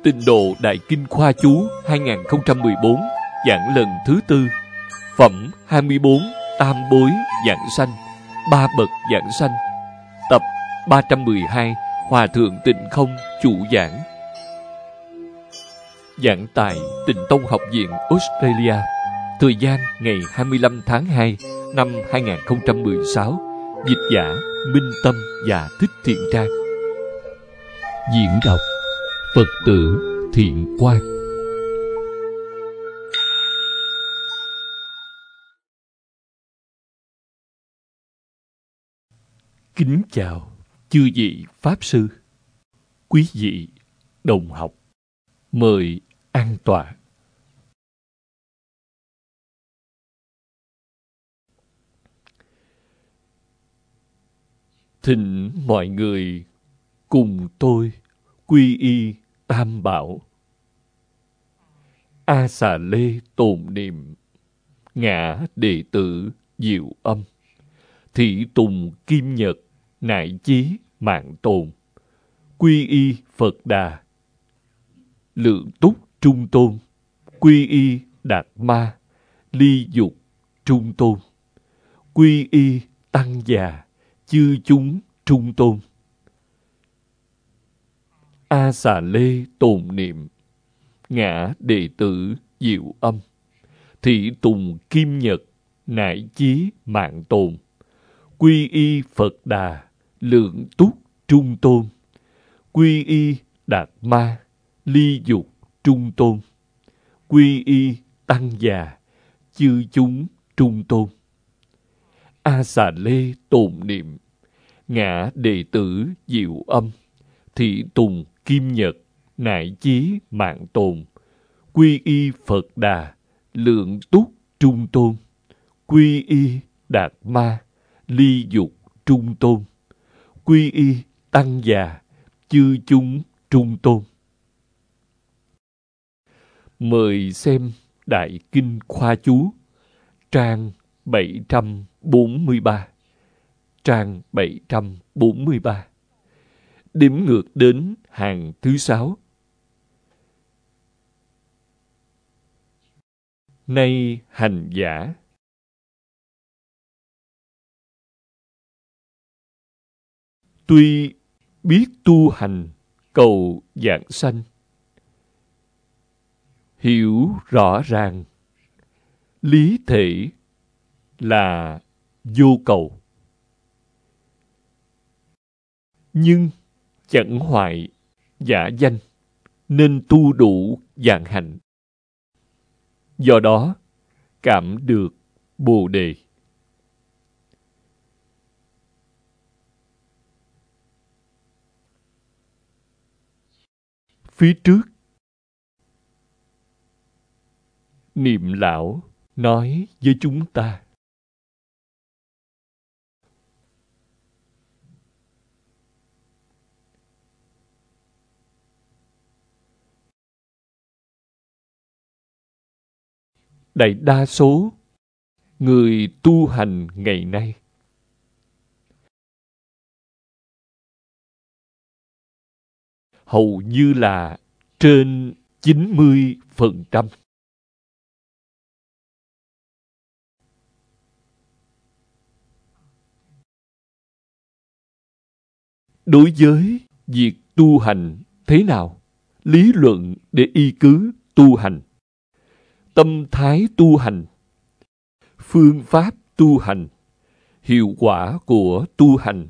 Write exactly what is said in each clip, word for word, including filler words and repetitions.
Tịnh độ Đại Kinh Khoa Chú hai không một bốn, giảng lần thứ tư. Phẩm hai mươi bốn, Tam Bối Giảng Sanh, Ba Bậc Giảng Sanh. Tập ba trăm mười hai, Hòa Thượng Tịnh Không chủ giảng. Giảng tại Tịnh Tông Học viện Australia. Thời gian ngày hai mươi lăm tháng hai năm hai không một sáu. Dịch giả Minh Tâm và Thích Thiện Trang. Diễn đọc Phật tử Thiện Quang. Kính chào chư vị Pháp Sư, quý vị đồng học, mời an tọa. Thỉnh mọi người cùng tôi quy y Tam Bảo. A Xà Lê tồn niệm, ngã đệ tử Diệu Âm, thị tùng Kim Nhật, nại chí mạng tồn, quy y Phật Đà, lượng túc Trung Tôn, quy y Đạt Ma, ly dục Trung Tôn, quy y Tăng Già, chư chúng Trung Tôn. A Xà Lê tồn niệm, ngã đệ tử Diệu Âm, thị tùng Kim Nhật, nại chí mạng tồn, quy y Phật Đà, lượng túc Trung Tôn, quy y Đạt Ma, ly dục Trung Tôn, quy y Tăng Già, chư chúng Trung Tôn. A Xà Lê tồn niệm, ngã đệ tử Diệu Âm, thị tùng Kim Nhật, nại chí mạng tồn, quy y Phật Đà, lượng túc Trung Tôn, quy y Đạt Ma, ly dục Trung Tôn, quy y Tăng Già, chư chúng Trung Tôn. Mời xem Đại Kinh Khoa Chú, trang bảy trăm bốn mươi ba. Trang bảy trăm bốn mươi ba. Đếm ngược đến hàng thứ sáu. Nay hành giả, tuy biết tu hành cầu giảng sanh, hiểu rõ ràng lý thể là vô cầu, nhưng chẳng hoại giả danh, nên tu đủ dạng hạnh. Do đó cảm được Bồ Đề. Phía trước, Niệm Lão nói với chúng ta, đại đa số người tu hành ngày nay hầu như là trên chín mươi phần trăm đối với việc tu hành thế nào, lý luận để y cứ tu hành, tâm thái tu hành, phương pháp tu hành, hiệu quả của tu hành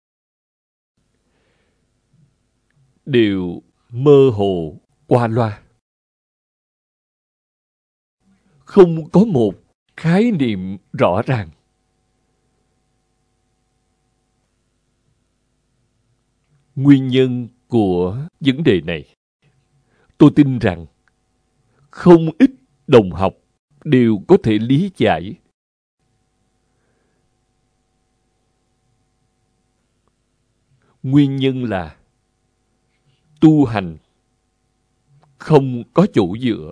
đều mơ hồ qua loa. Không có một khái niệm rõ ràng. Nguyên nhân của vấn đề này, tôi tin rằng không ít đồng học đều có thể lý giải. Nguyên nhân là tu hành không có chỗ dựa.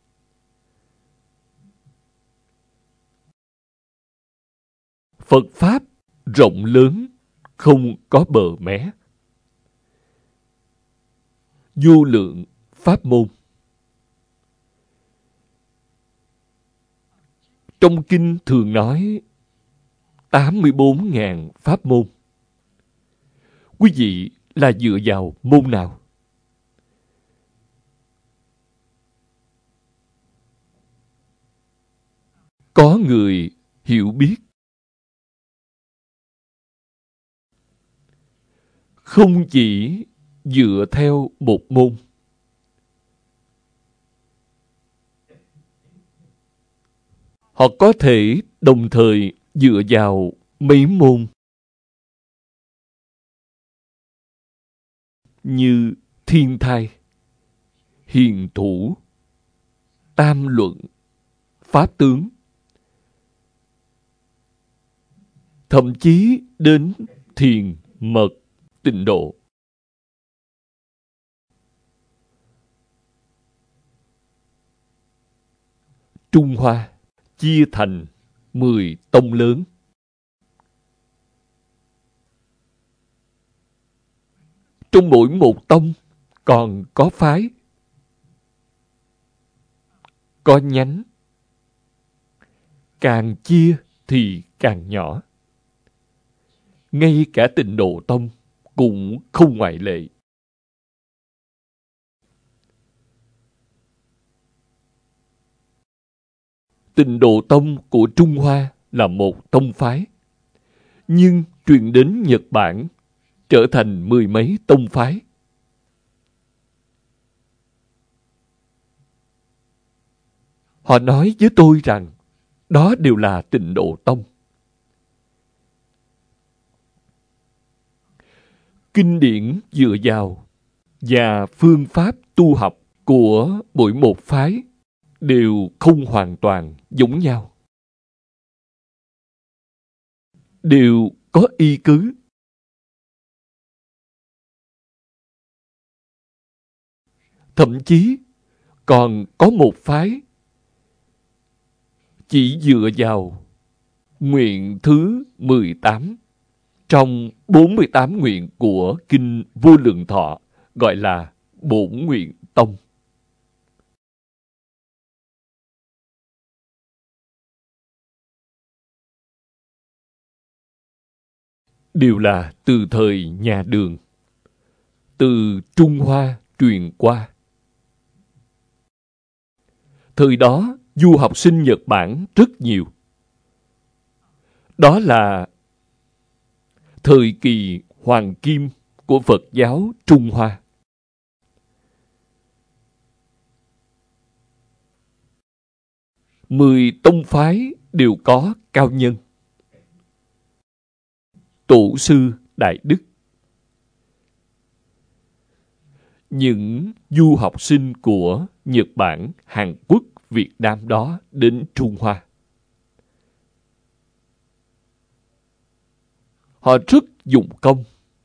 Phật Pháp rộng lớn, không có bờ mé. Vô lượng pháp môn. Trong kinh thường nói tám mươi bốn nghìn pháp môn. Quý vị là dựa vào môn nào? Có người hiểu biết không chỉ dựa theo một môn, họ có thể đồng thời dựa vào mấy môn như thiên thai, hiền thủ, tam luận, pháp tướng, thậm chí đến thiền, mật, tịnh độ. Trung Hoa chia thành mười tông lớn. Trong mỗi một tông còn có phái, có nhánh. Càng chia thì càng nhỏ. Ngay cả Tịnh Độ Tông cũng không ngoại lệ. Tịnh Độ Tông của Trung Hoa là một tông phái, nhưng truyền đến Nhật Bản trở thành mười mấy tông phái. Họ nói với tôi rằng đó đều là Tịnh Độ Tông. Kinh điển dựa vào và phương pháp tu học của mỗi một phái đều không hoàn toàn giống nhau, đều có y cứ. Thậm chí còn có một phái chỉ dựa vào nguyện thứ mười tám trong bốn mươi tám nguyện của Kinh Vô Lượng Thọ, gọi là Bổn Nguyện Tông. Đều là từ thời nhà Đường, từ Trung Hoa truyền qua. Thời đó, du học sinh Nhật Bản rất nhiều. Đó là thời kỳ hoàng kim của Phật giáo Trung Hoa. Mười tông phái đều có cao nhân, tổ sư đại đức. Những du học sinh của Nhật Bản, Hàn Quốc, Việt Nam đó đến Trung Hoa, họ rất dụng công,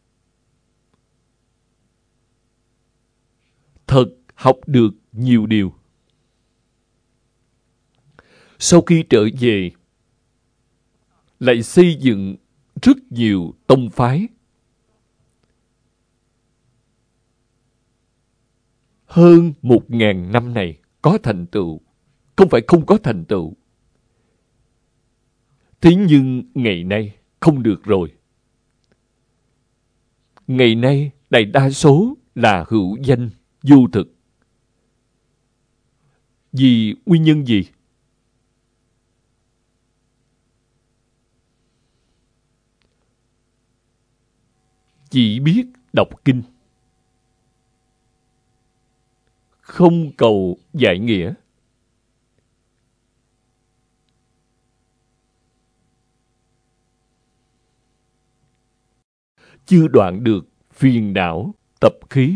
thật học được nhiều điều. Sau khi trở về, lại xây dựng rất nhiều tông phái. Hơn một ngàn năm này có thành tựu, không phải không có thành tựu. Thế nhưng ngày nay không được rồi. Ngày nay đại đa số là hữu danh, vô thực. Vì nguyên nhân gì? Chỉ biết đọc kinh, không cầu giải nghĩa. Chưa đoạn được phiền não, tập khí.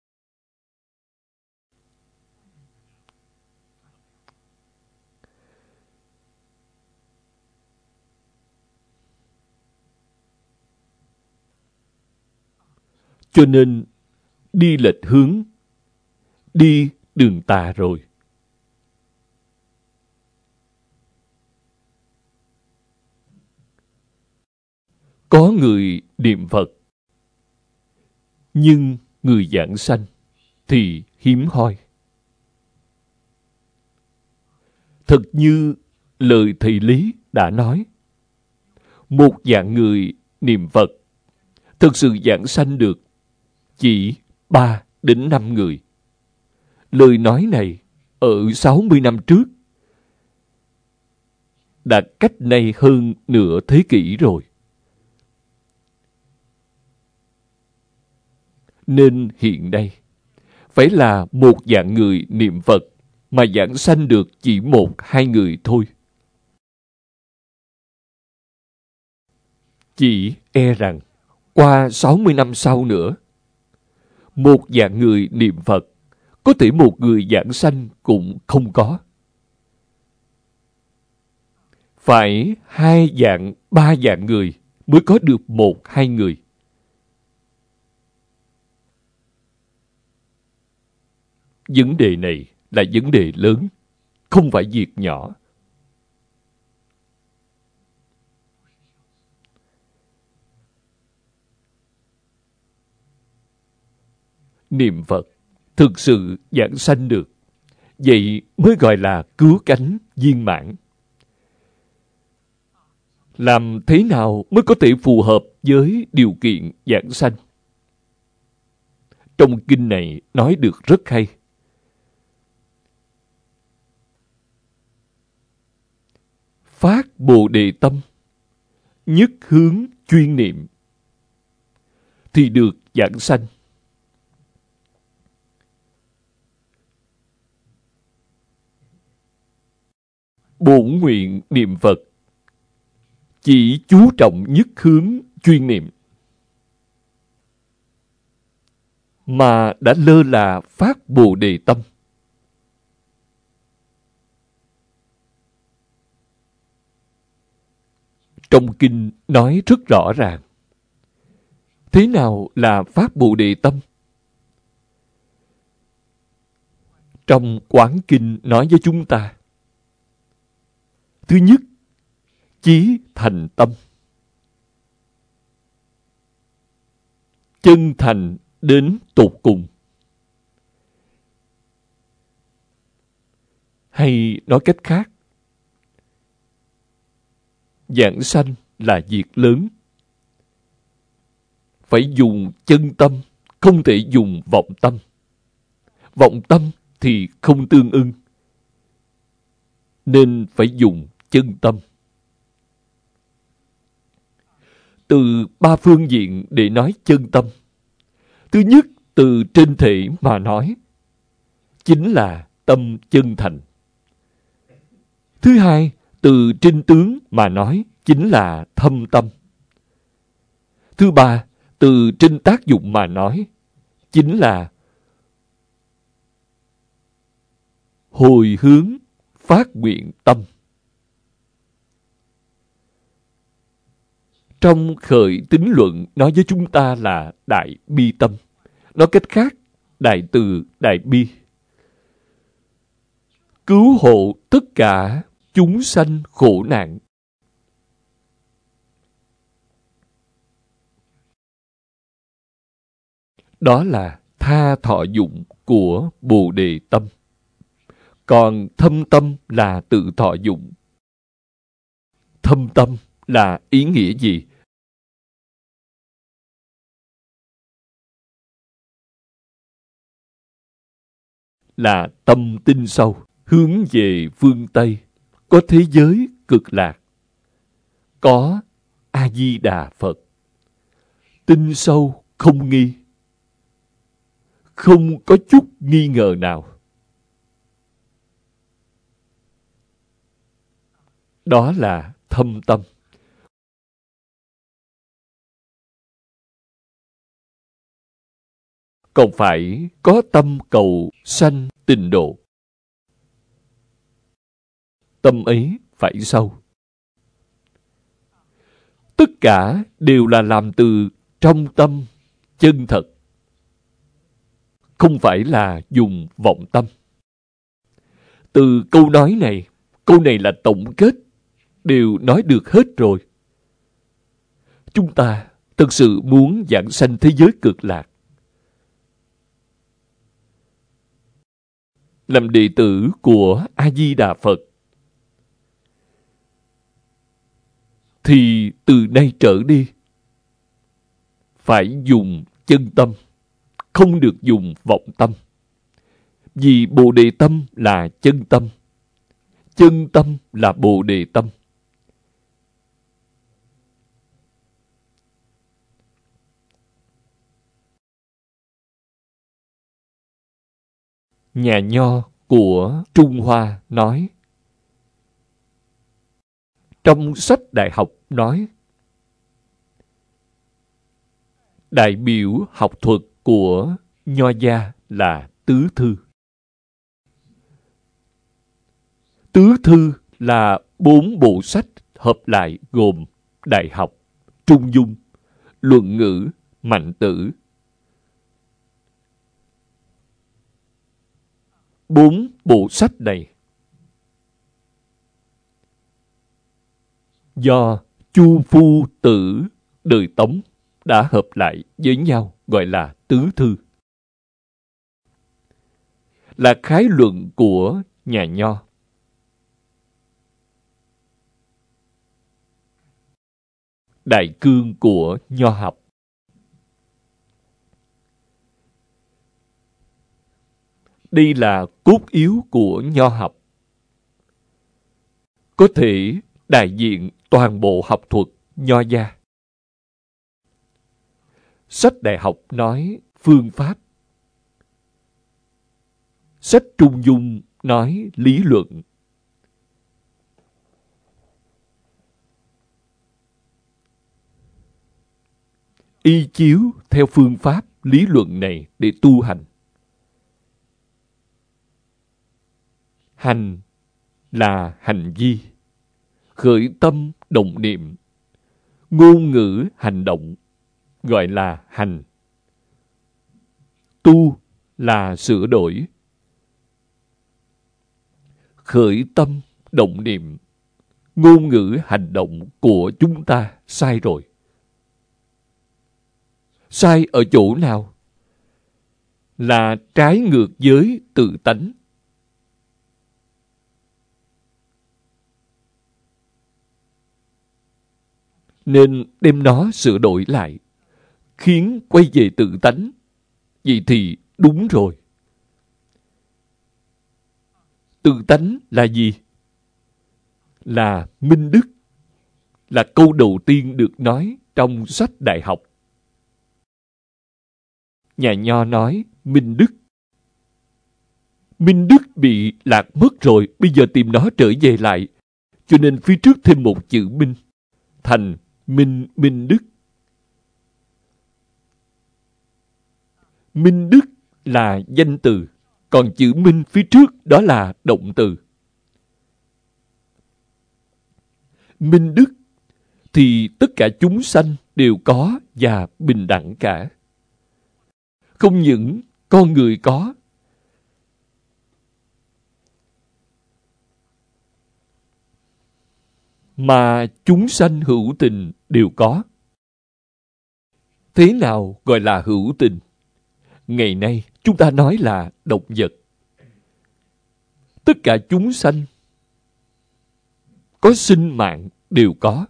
Cho nên đi lệch hướng, đi đường tà rồi. Có người niệm Phật, nhưng người giảng sanh thì hiếm hoi. Thật như lời thầy Lý đã nói, một dạng người niệm Phật thực sự giảng sanh được chỉ ba đến năm người. Lời nói này ở sáu mươi năm trước đã cách nay hơn nửa thế kỷ rồi. Nên hiện nay phải là một dạng người niệm Phật mà giảng sanh được chỉ một hai người thôi. Chỉ e rằng qua sáu mươi năm sau nữa, một dạng người niệm Phật có thể một người giảng sanh cũng không có. Phải hai dạng, ba dạng người mới có được một hai người. Vấn đề này là vấn đề lớn, không phải việc nhỏ. Niệm Phật thực sự giảng sanh được, vậy mới gọi là cứu cánh viên mãn. Làm thế nào mới có thể phù hợp với điều kiện giảng sanh? Trong kinh này nói được rất hay. Phát Bồ Đề tâm, nhất hướng chuyên niệm, thì được giảng sanh. Bổn nguyện niệm Phật chỉ chú trọng nhất hướng chuyên niệm, mà đã lơ là phát Bồ Đề tâm. Trong kinh nói rất rõ ràng. Thế nào là phát Bồ Đề tâm? Trong Quán Kinh nói với chúng ta, thứ nhất, chí thành tâm. Chân thành đến tột cùng. Hay nói cách khác, giảng sanh là việc lớn. Phải dùng chân tâm, không thể dùng vọng tâm. Vọng tâm thì không tương ưng, nên phải dùng chân tâm. Từ ba phương diện để nói chân tâm. Thứ nhất, từ trên thể mà nói, chính là tâm chân thành. Thứ hai, từ trên tướng mà nói, chính là thâm tâm. Thứ ba, từ trên tác dụng mà nói, chính là hồi hướng phát nguyện tâm. Trong khởi tín luận nói với chúng ta là đại bi tâm. Nói cách khác, đại từ, đại bi. Cứu hộ tất cả chúng sanh khổ nạn. Đó là tha thọ dụng của Bồ Đề tâm. Còn thâm tâm là tự thọ dụng. Thâm tâm là ý nghĩa gì? Là tâm tinh sâu, hướng về phương Tây, có thế giới cực lạc, có A-di-đà Phật. Tinh sâu không nghi, không có chút nghi ngờ nào. Đó là thâm tâm. Còn phải có tâm cầu sanh tịnh độ. Tâm ấy phải sâu. Tất cả đều là làm từ trong tâm chân thật, không phải là dùng vọng tâm. Từ câu nói này, câu này là tổng kết, đều nói được hết rồi. Chúng ta thực sự muốn giảng sanh thế giới cực lạc, làm đệ tử của A-di-đà Phật, thì từ nay trở đi phải dùng chân tâm, không được dùng vọng tâm. Vì Bồ Đề tâm là chân tâm, chân tâm là Bồ Đề tâm. Nhà nho của Trung Hoa nói, trong sách đại học nói, đại biểu học thuật của nho gia là tứ thư. Tứ thư là bốn bộ sách hợp lại gồm đại học, trung dung, luận ngữ, mạnh tử. Bốn bộ sách này do Chu Phu Tử đời Tống đã hợp lại với nhau gọi là tứ thư. Là khái luận của nhà nho. Đại cương của nho học. Đây là cốt yếu của nho học. Có thể đại diện toàn bộ học thuật nho gia. Sách đại học nói phương pháp. Sách trung dung nói lý luận. Y chiếu theo phương pháp lý luận này để tu hành. Hành là hành vi, khởi tâm động niệm, ngôn ngữ hành động gọi là hành. Tu là sửa đổi. Khởi tâm động niệm, ngôn ngữ hành động của chúng ta sai rồi. Sai ở chỗ nào? Là trái ngược với tự tánh. Nên đem nó sửa đổi lại, khiến quay về tự tánh. Vậy thì đúng rồi. Tự tánh là gì? Là minh đức. Là câu đầu tiên được nói trong sách đại học. Nhà nho nói minh đức. Minh đức bị lạc mất rồi, bây giờ tìm nó trở về lại. Cho nên phía trước thêm một chữ minh, thành minh minh đức. Minh đức là danh từ, còn chữ minh phía trước đó là động từ. Minh đức thì tất cả chúng sanh đều có và bình đẳng cả. Không những con người có, mà chúng sanh hữu tình đều có. Thế nào gọi là hữu tình? Ngày nay chúng ta nói là động vật. Tất cả chúng sanh có sinh mạng đều có.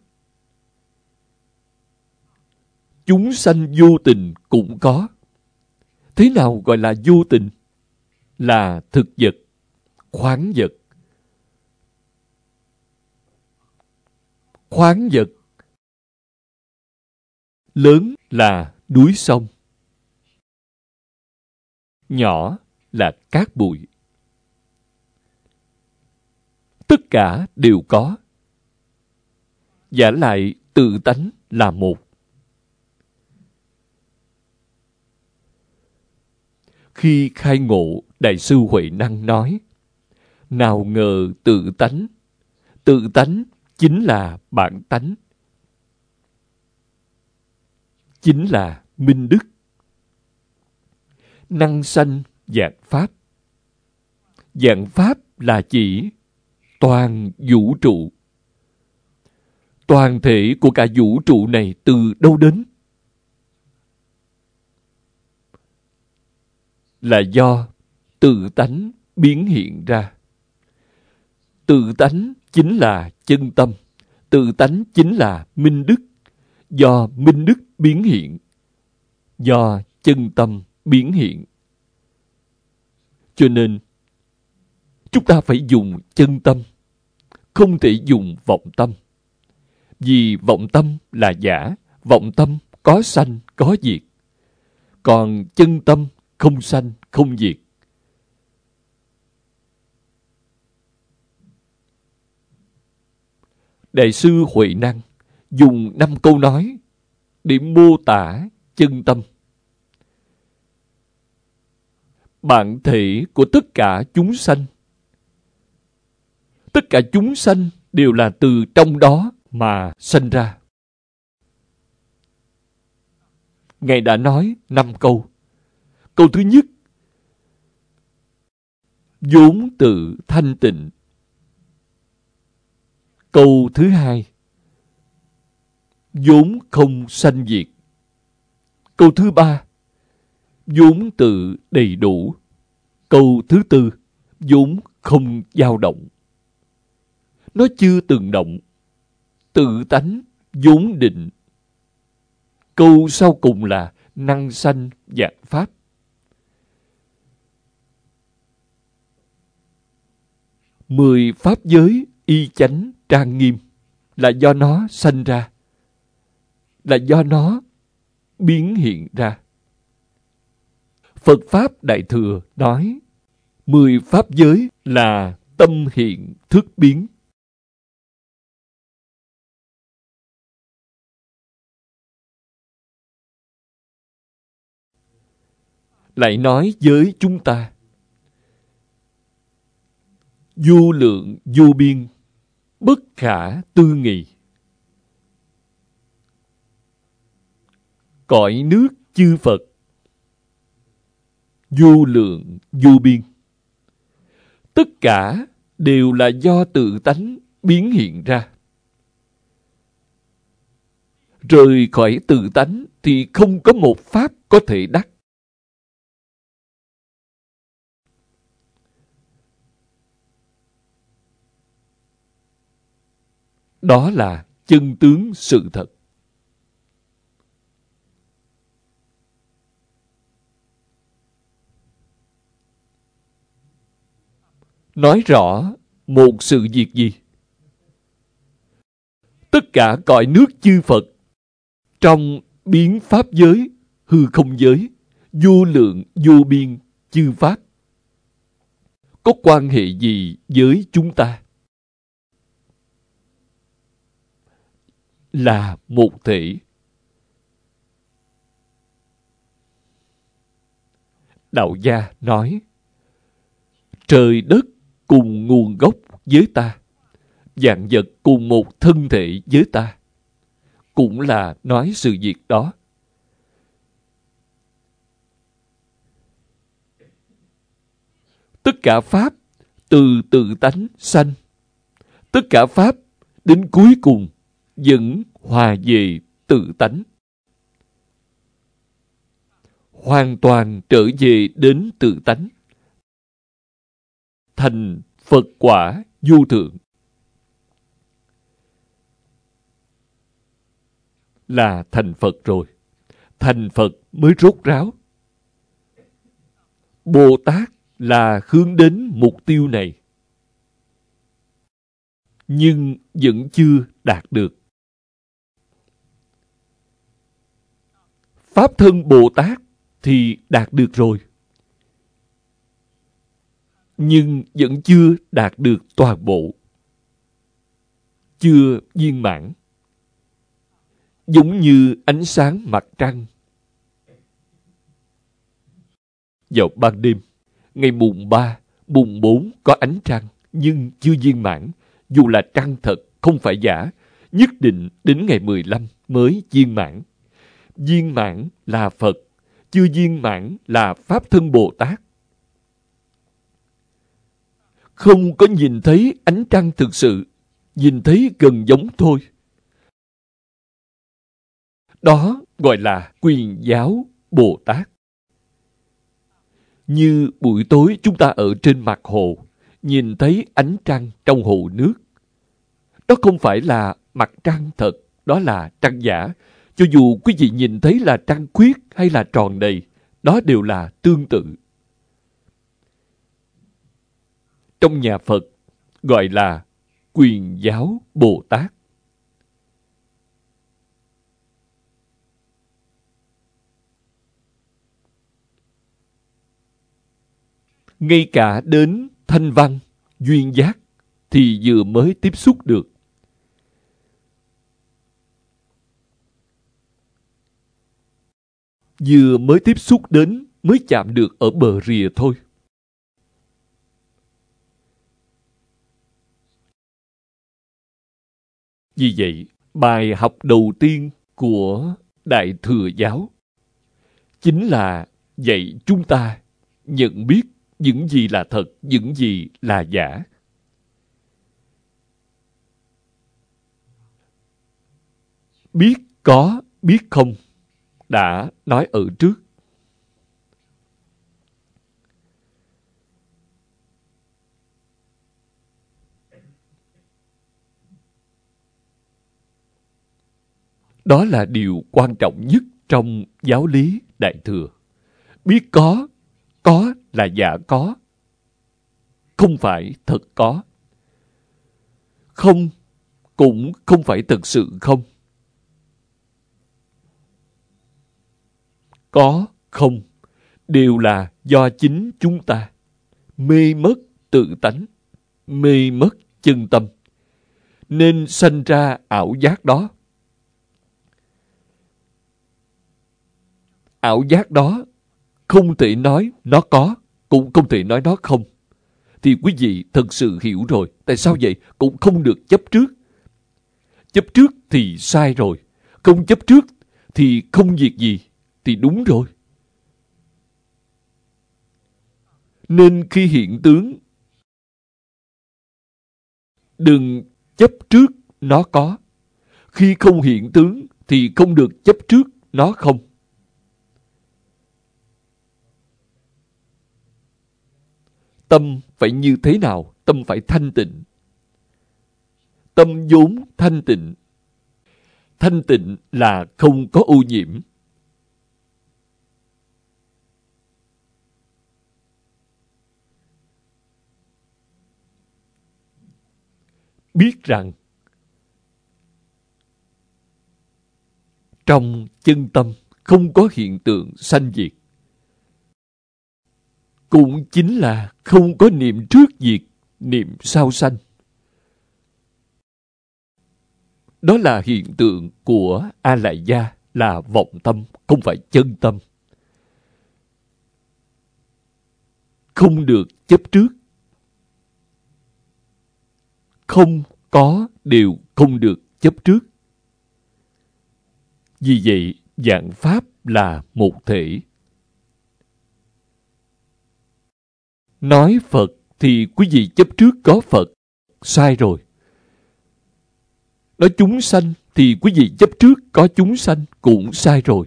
Chúng sanh vô tình cũng có. Thế nào gọi là vô tình? Là thực vật, khoáng vật. Khoáng vật lớn là núi sông, nhỏ là cát bụi. Tất cả đều có. Vả lại tự tánh là một. Khi khai ngộ, Đại sư Huệ Năng nói, nào ngờ tự tánh, tự tánh chính là bản tánh, chính là minh đức. Năng sanh vạn pháp. Vạn pháp là chỉ toàn vũ trụ. Toàn thể của cả vũ trụ này từ đâu đến? Là do tự tánh biến hiện ra. Tự tánh chính là chân tâm. Tự tánh chính là minh đức. Do minh đức biến hiện, do chân tâm biến hiện. Cho nên, chúng ta phải dùng chân tâm, không thể dùng vọng tâm. Vì vọng tâm là giả, vọng tâm có sanh, có diệt. Còn chân tâm không sanh, không diệt. Đại sư Huệ Năng dùng năm câu nói để mô tả chân tâm. Bản thể của tất cả chúng sanh. Tất cả chúng sanh đều là từ trong đó mà sanh ra. Ngài đã nói năm câu. Câu thứ nhất, vốn tự thanh tịnh. Câu thứ hai, vốn không sanh diệt. Câu thứ ba, vốn tự đầy đủ. Câu thứ tư, vốn không dao động. Nó chưa từng động. Tự tánh vốn định. Câu sau cùng là năng sanh vạn pháp. Mười pháp giới y chánh trang nghiêm là do nó sanh ra, là do nó biến hiện ra. Phật Pháp Đại Thừa nói mười pháp giới là tâm hiện thức biến. Lại nói với chúng ta, vô lượng vô biên, bất khả tư nghị. Cõi nước chư Phật, vô lượng vô biên. Tất cả đều là do tự tánh biến hiện ra. Rời khỏi tự tánh thì không có một pháp có thể đắc. Đó là chân tướng sự thật. Nói rõ một sự việc gì? Tất cả cõi nước chư Phật trong biến pháp giới, hư không giới, vô lượng vô biên chư pháp có quan hệ gì với chúng ta? Là một thể. Đạo gia nói trời đất cùng nguồn gốc với ta, vạn vật cùng một thân thể với ta, cũng là nói sự việc đó. Tất cả pháp từ tự tánh sanh, tất cả pháp đến cuối cùng vẫn hòa về tự tánh, hoàn toàn trở về đến tự tánh, thành Phật quả vô thượng. Là thành Phật rồi. Thành Phật mới rốt ráo. Bồ Tát là hướng đến mục tiêu này, nhưng vẫn chưa đạt được. Pháp thân Bồ Tát thì đạt được rồi, nhưng vẫn chưa đạt được toàn bộ, chưa viên mãn. Giống như ánh sáng mặt trăng. Vào ban đêm, ngày mùng ba, mùng bốn có ánh trăng, nhưng chưa viên mãn. Dù là trăng thật, không phải giả, nhất định đến ngày mười lăm mới viên mãn. Viên mãn là Phật, chưa viên mãn là Pháp thân Bồ Tát. Không có nhìn thấy ánh trăng thực sự, nhìn thấy gần giống thôi. Đó gọi là Quyền Giáo Bồ Tát. Như buổi tối chúng ta ở trên mặt hồ, nhìn thấy ánh trăng trong hồ nước. Đó không phải là mặt trăng thật, đó là trăng giả. Cho dù quý vị nhìn thấy là trăng khuyết hay là tròn đầy, đó đều là tương tự. Trong nhà Phật gọi là Quyền Giáo Bồ Tát. Ngay cả đến thanh văn, duyên giác thì vừa mới tiếp xúc được. Vừa mới tiếp xúc đến mới chạm được ở bờ rìa thôi. Vì vậy, bài học đầu tiên của Đại Thừa Giáo chính là dạy chúng ta nhận biết những gì là thật, những gì là giả. Biết có, biết không, đã nói ở trước. Đó là điều quan trọng nhất trong giáo lý Đại Thừa. Biết có, có là giả có, không phải thật có. Không cũng không phải thật sự không. Có, không đều là do chính chúng ta mê mất tự tánh, mê mất chân tâm, nên sanh ra ảo giác đó. Ảo giác đó không thể nói nó có, cũng không thể nói nó không. Thì quý vị thật sự hiểu rồi. Tại sao vậy? Cũng không được chấp trước. Chấp trước thì sai rồi. Không chấp trước thì không việc gì, thì đúng rồi. Nên khi hiện tướng, đừng chấp trước nó có. Khi không hiện tướng thì không được chấp trước nó không. Tâm phải như thế nào? Tâm phải thanh tịnh. Tâm vốn thanh tịnh. Thanh tịnh là không có ô nhiễm. Biết rằng trong chân tâm không có hiện tượng sanh diệt. Cũng chính là không có niệm trước diệt, niệm sau sanh. Đó là hiện tượng của A Lại Gia, là vọng tâm, không phải chân tâm. Không được chấp trước. Không có đều không được chấp trước. Vì vậy, vạn pháp là một thể. Nói Phật thì quý vị chấp trước có Phật. Sai rồi. Nói chúng sanh thì quý vị chấp trước có chúng sanh. Cũng sai rồi.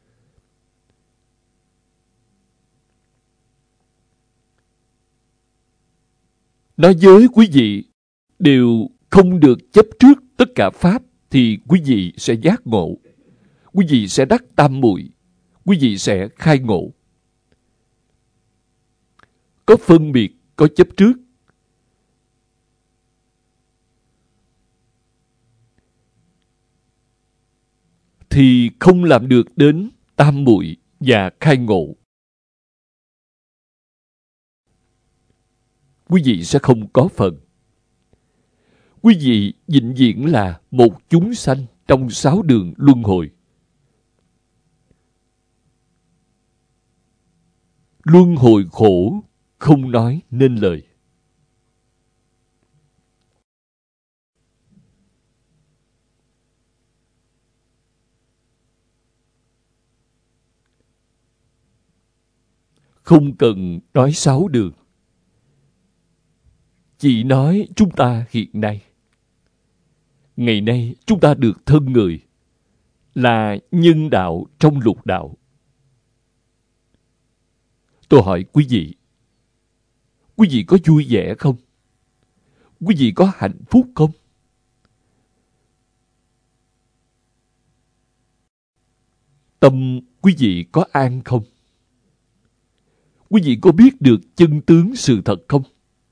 Nói với quý vị đều không được chấp trước tất cả pháp thì quý vị sẽ giác ngộ. Quý vị sẽ đắc tam muội. Quý vị sẽ khai ngộ. Có phân biệt, có chấp trước. Thì không làm được đến tam muội và khai ngộ. Quý vị sẽ không có phần. Quý vị vĩnh viễn là một chúng sanh trong sáu đường luân hồi. Luân hồi khổ không nói nên lời. Không cần nói sáu đường. Chỉ nói chúng ta hiện nay. Ngày nay chúng ta được thân người là nhân đạo trong lục đạo. Tôi hỏi quý vị, quý vị có vui vẻ không? Quý vị có hạnh phúc không? Tâm quý vị có an không? Quý vị có biết được chân tướng sự thật không?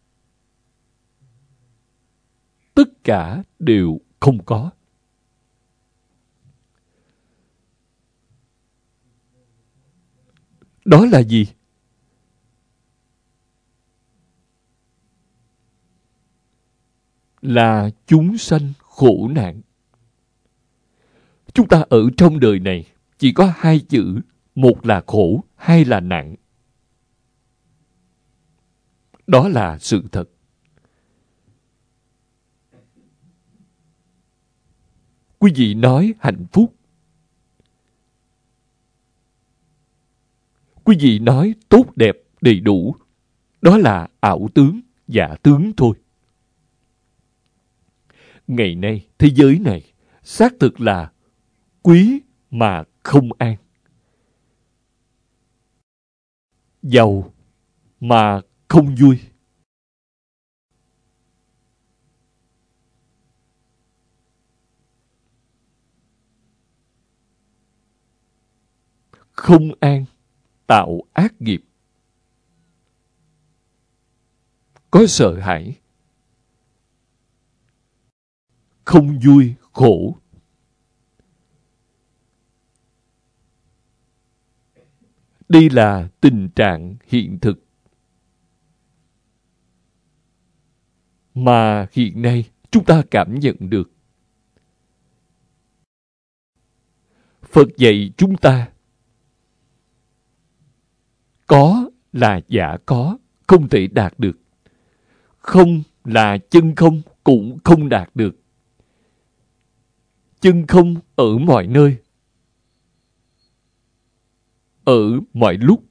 Tất cả đều không có. Đó là gì? Là chúng sanh khổ nạn. Chúng ta ở trong đời này chỉ có hai chữ, một là khổ, hai là nạn. Đó là sự thật. Quý vị nói hạnh phúc, quý vị nói tốt đẹp, đầy đủ, đó là ảo tướng, giả tướng thôi. Ngày nay, thế giới này xác thực là quý mà không an, giàu mà không vui. Không an tạo ác nghiệp. Có sợ hãi, không vui, khổ. Đây là tình trạng hiện thực mà hiện nay chúng ta cảm nhận được. Phật dạy chúng ta, có là giả có, không thể đạt được. Không là chân không, cũng không đạt được. Chân không ở mọi nơi, ở mọi lúc.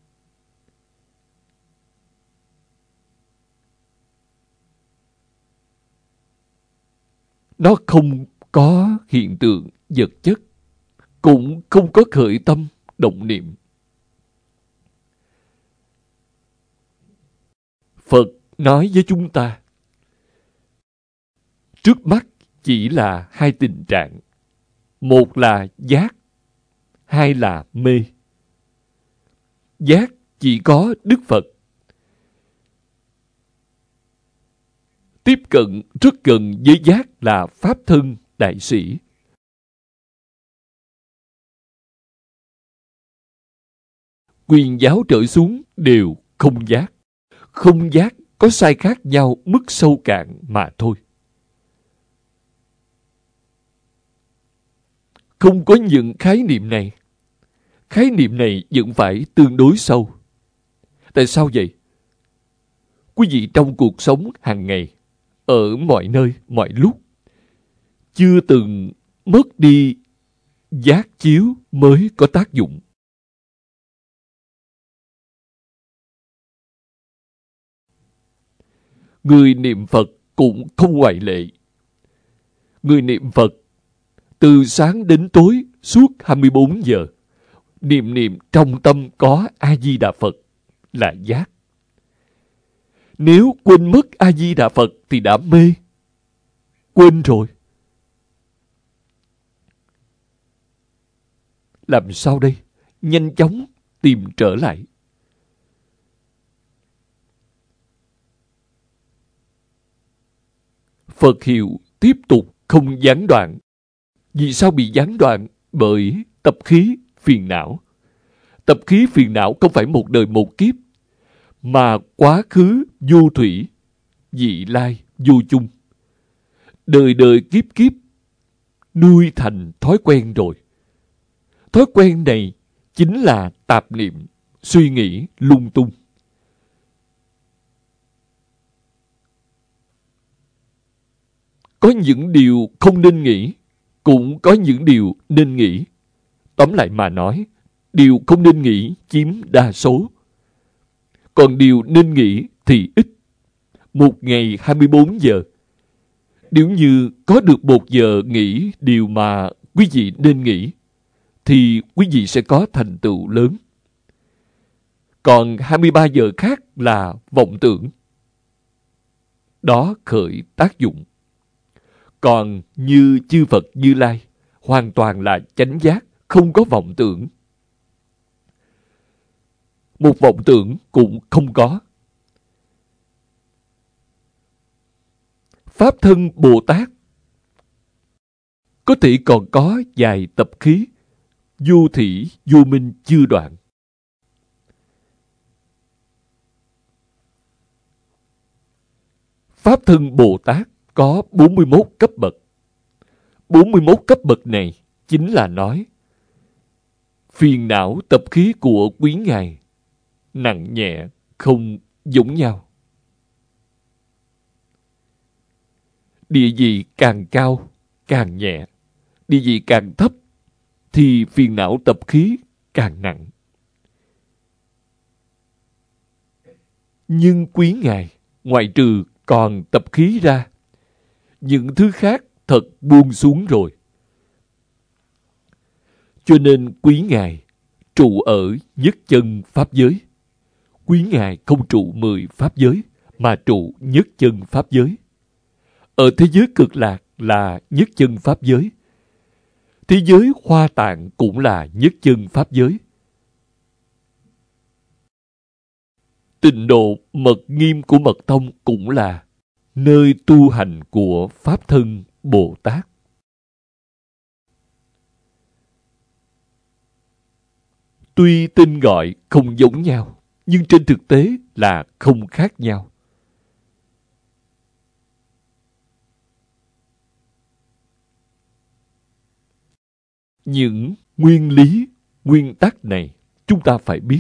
Nó không có hiện tượng vật chất, cũng không có khởi tâm, động niệm. Phật nói với chúng ta, trước mắt chỉ là hai tình trạng. Một là giác, hai là mê. Giác chỉ có Đức Phật. Tiếp cận rất gần với giác là Pháp Thân Đại Sĩ. Quyền giáo trở xuống đều không giác. Không giác có sai khác nhau mức sâu cạn mà thôi. Không có những khái niệm này. Khái niệm này vẫn phải tương đối sâu. Tại sao vậy? Quý vị trong cuộc sống hàng ngày, ở mọi nơi, mọi lúc, chưa từng mất đi giác chiếu mới có tác dụng. Người niệm Phật cũng không ngoại lệ. Người niệm Phật từ sáng đến tối suốt hai mươi bốn giờ, niệm niệm trong tâm có A-di-đà Phật là giác. Nếu quên mất A-di-đà Phật thì đã mê. Quên rồi. Làm sao đây? Nhanh chóng tìm trở lại. Phật hiệu tiếp tục không gián đoạn. Vì sao bị gián đoạn? Bởi tập khí phiền não. Tập khí phiền não không phải một đời một kiếp, mà quá khứ vô thủy, vị lai vô chung. Đời đời kiếp kiếp nuôi thành thói quen rồi. Thói quen này chính là tạp niệm, suy nghĩ lung tung. Có những điều không nên nghĩ, cũng có những điều nên nghĩ. Tóm lại mà nói, điều không nên nghĩ chiếm đa số. Còn điều nên nghĩ thì ít. Một ngày hai mươi bốn giờ. Nếu như có được một giờ nghĩ điều mà quý vị nên nghĩ, thì quý vị sẽ có thành tựu lớn. Còn hai mươi ba giờ khác là vọng tưởng. Đó khởi tác dụng. Còn như chư Phật Như Lai, hoàn toàn là chánh giác, không có vọng tưởng. Một vọng tưởng cũng không có. Pháp thân Bồ Tát có thể còn có vài tập khí, vô thỉ, vô minh chưa đoạn. Pháp thân Bồ Tát có bốn mươi mốt cấp bậc. bốn mươi mốt cấp bậc này chính là nói phiền não tập khí của quý ngài nặng nhẹ không giống nhau. Địa vị càng cao càng nhẹ, địa vị càng thấp thì phiền não tập khí càng nặng. Nhưng quý ngài ngoại trừ còn tập khí ra, những thứ khác thật buông xuống rồi. Cho nên quý ngài trụ ở nhất chân pháp giới. Quý ngài không trụ mười pháp giới, mà trụ nhất chân pháp giới. Ở thế giới cực lạc là nhất chân pháp giới. Thế giới Hoa Tạng cũng là nhất chân pháp giới. Tịnh độ mật nghiêm của mật tông cũng là nơi tu hành của Pháp thân Bồ Tát. Tuy tên gọi không giống nhau, nhưng trên thực tế là không khác nhau. Những nguyên lý, nguyên tắc này chúng ta phải biết.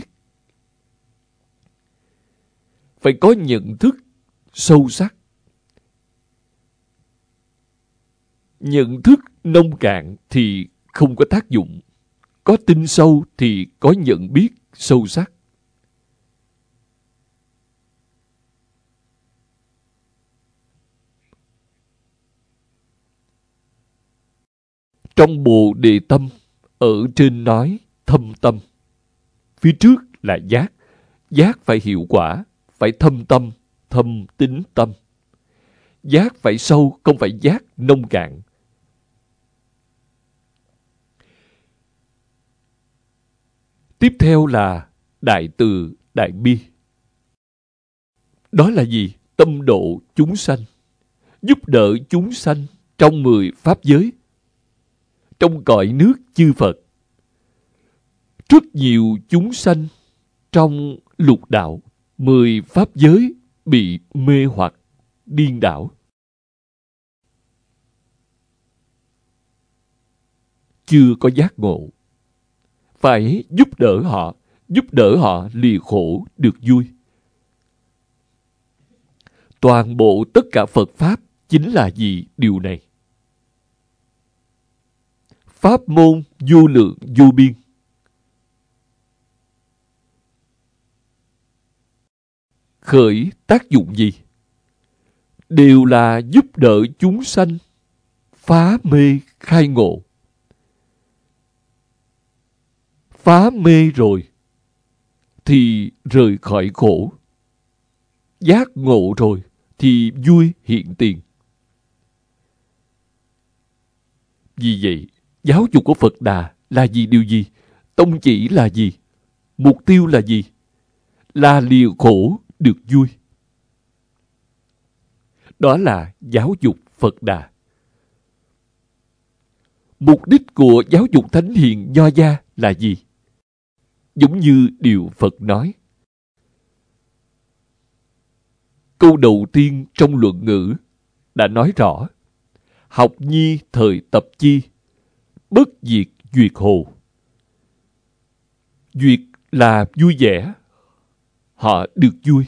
Phải có nhận thức sâu sắc. Nhận thức nông cạn thì không có tác dụng. Có tin sâu thì có nhận biết sâu sắc. Trong Bồ Đề Tâm, ở trên nói thâm tâm. Phía trước là giác. Giác phải hiệu quả, phải thâm tâm, thâm tín tâm. Giác phải sâu, không phải giác nông cạn. Tiếp theo là đại từ, đại bi. Đó là gì? Tâm độ chúng sanh. Giúp đỡ chúng sanh trong mười pháp giới. Trong cõi nước chư Phật. Rất nhiều chúng sanh trong lục đạo, mười pháp giới bị mê hoặc, điên đảo. Chưa có giác ngộ. Phải giúp đỡ họ, giúp đỡ họ lìa khổ được vui. Toàn bộ tất cả Phật Pháp chính là gì điều này? Pháp môn vô lượng vô biên. Khởi tác dụng gì? Đều là giúp đỡ chúng sanh phá mê khai ngộ. Phá mê rồi thì rời khỏi khổ. Giác ngộ rồi thì vui hiện tiền. Vì vậy, giáo dục của Phật Đà là gì điều gì? Tông chỉ là gì? Mục tiêu là gì? Là lìa khổ được vui. Đó là giáo dục Phật Đà. Mục đích của giáo dục thánh hiền nho gia là gì? Giống như điều Phật nói. Câu đầu tiên trong luận ngữ đã nói rõ: học nhi thời tập chi, bất diệt duyệt hồ. Duyệt là vui vẻ, họ được vui.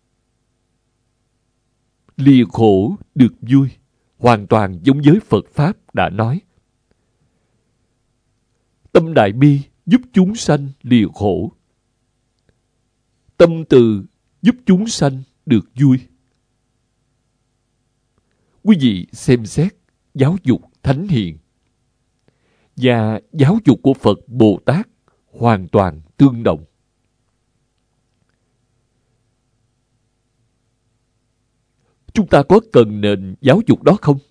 Lìa khổ được vui, hoàn toàn giống với Phật Pháp đã nói. Tâm đại bi giúp chúng sanh lìa khổ. Tâm từ giúp chúng sanh được vui. Quý vị xem xét giáo dục thánh hiền và giáo dục của Phật Bồ Tát hoàn toàn tương đồng. chúng ta có cần nền giáo dục đó không?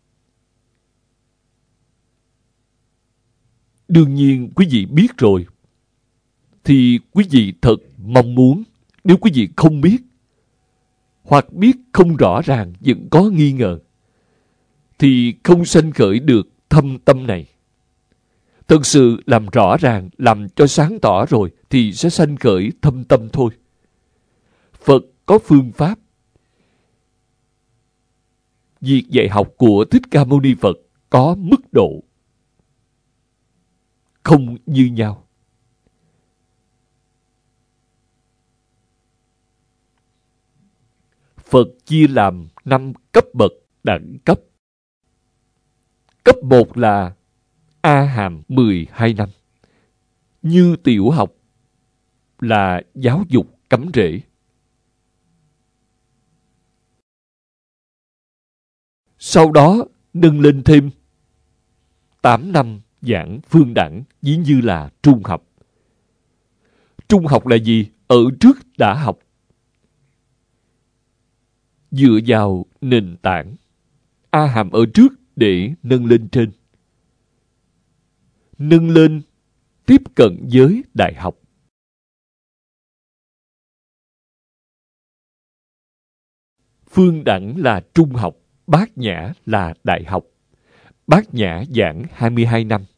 Đương nhiên quý vị biết rồi. Thì quý vị thật mong muốn, nếu quý vị không biết, hoặc biết không rõ ràng vẫn có nghi ngờ, thì không sanh khởi được thâm tâm này. Thật sự làm rõ ràng, làm cho sáng tỏ rồi thì sẽ sanh khởi thâm tâm thôi. Phật có phương pháp. Việc dạy học của Thích Ca Mâu Ni Phật có mức độ, không như nhau. Phật chia làm năm cấp bậc đẳng cấp. Cấp một là A Hàm mười hai năm. Như tiểu học là giáo dục cắm rễ. Sau đó nâng lên thêm tám năm giảng phương đẳng, ví như là trung học. Trung học là gì? Ở trước đã học. Dựa vào nền tảng. A Hàm ở trước để nâng lên trên. Nâng lên tiếp cận với đại học. Phương đẳng là trung học, bát nhã là đại học. Bát nhã giảng hai mươi hai năm.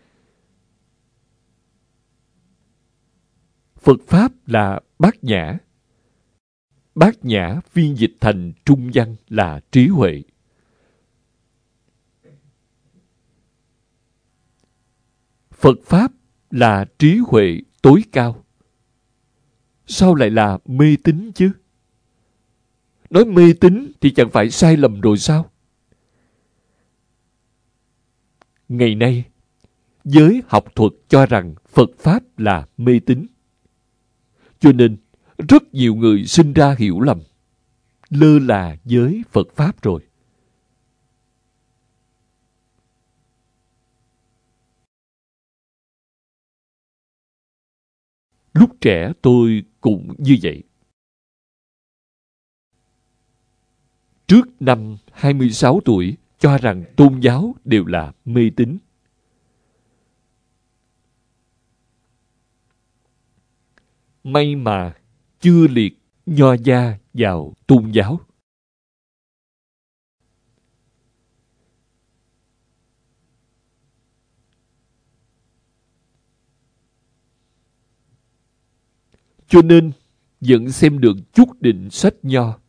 Phật Pháp là bát nhã. Bát nhã phiên dịch thành trung văn là trí huệ. Phật Pháp là trí huệ tối cao. Sao lại là mê tín chứ? Nói mê tín thì chẳng phải sai lầm rồi sao? Ngày nay, giới học thuật cho rằng Phật Pháp là mê tín. Cho nên, rất nhiều người sinh ra hiểu lầm, lơ là với Phật Pháp rồi. Lúc trẻ tôi cũng như vậy. Trước năm hai mươi sáu tuổi, cho rằng tôn giáo đều là mê tín. May mà chưa liệt nho gia vào tôn giáo. Cho nên vẫn xem được chút đỉnh sách nho.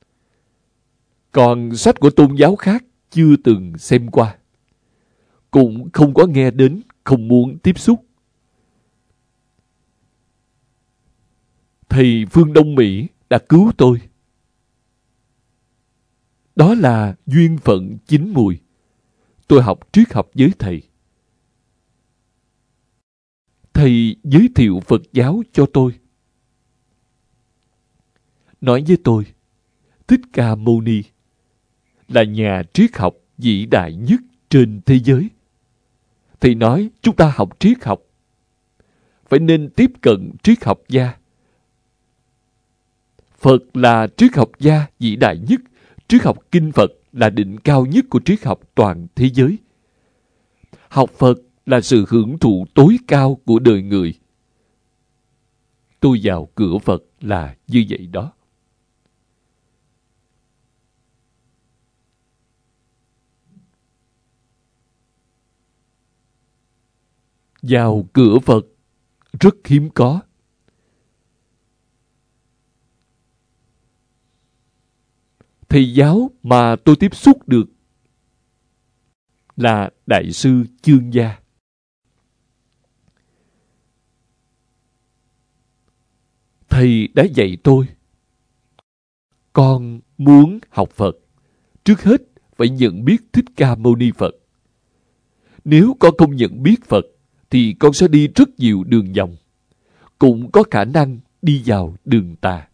Còn sách của tôn giáo khác chưa từng xem qua. Cũng không có nghe đến, không muốn tiếp xúc. Thầy phương Đông Mỹ đã cứu tôi. Đó là duyên phận chín mùi. Tôi học triết học với thầy. Thầy giới thiệu Phật giáo cho tôi. Nói với tôi, Thích Ca Mâu Ni là nhà triết học vĩ đại nhất trên thế giới. Thầy nói chúng ta học triết học phải nên tiếp cận triết học gia. Phật là triết học gia vĩ đại nhất. Triết học kinh Phật là đỉnh cao nhất của triết học toàn thế giới. Học Phật là sự hưởng thụ tối cao của đời người. Tôi vào cửa Phật là như vậy đó. Vào cửa Phật rất hiếm có. Thầy giáo mà tôi tiếp xúc được là Đại sư Chương Gia. Thầy đã dạy tôi, con muốn học Phật, trước hết phải nhận biết Thích Ca Mâu Ni Phật. Nếu con không nhận biết Phật, thì con sẽ đi rất nhiều đường vòng, cũng có khả năng đi vào đường tà.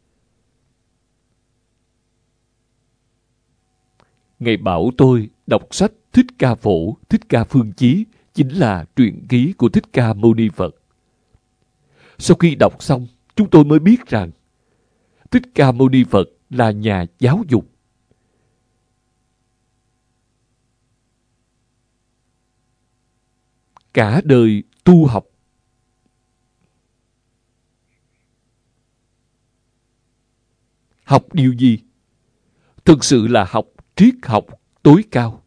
Ngài bảo tôi đọc sách Thích Ca Phổ, Thích Ca Phương Chí, chính là truyện ký của Thích Ca Mâu Ni Phật. Sau khi đọc xong, chúng tôi mới biết rằng Thích Ca Mâu Ni Phật là nhà giáo dục cả đời tu học. Học điều gì? Thực sự là học triết học tối cao.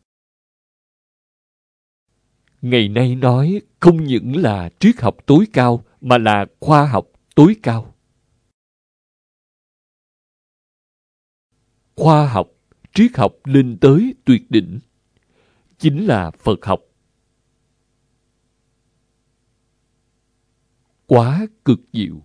Ngày nay nói không những là triết học tối cao mà là khoa học tối cao. Khoa học, triết học lên tới tuyệt đỉnh chính là Phật học. Quá cực diệu.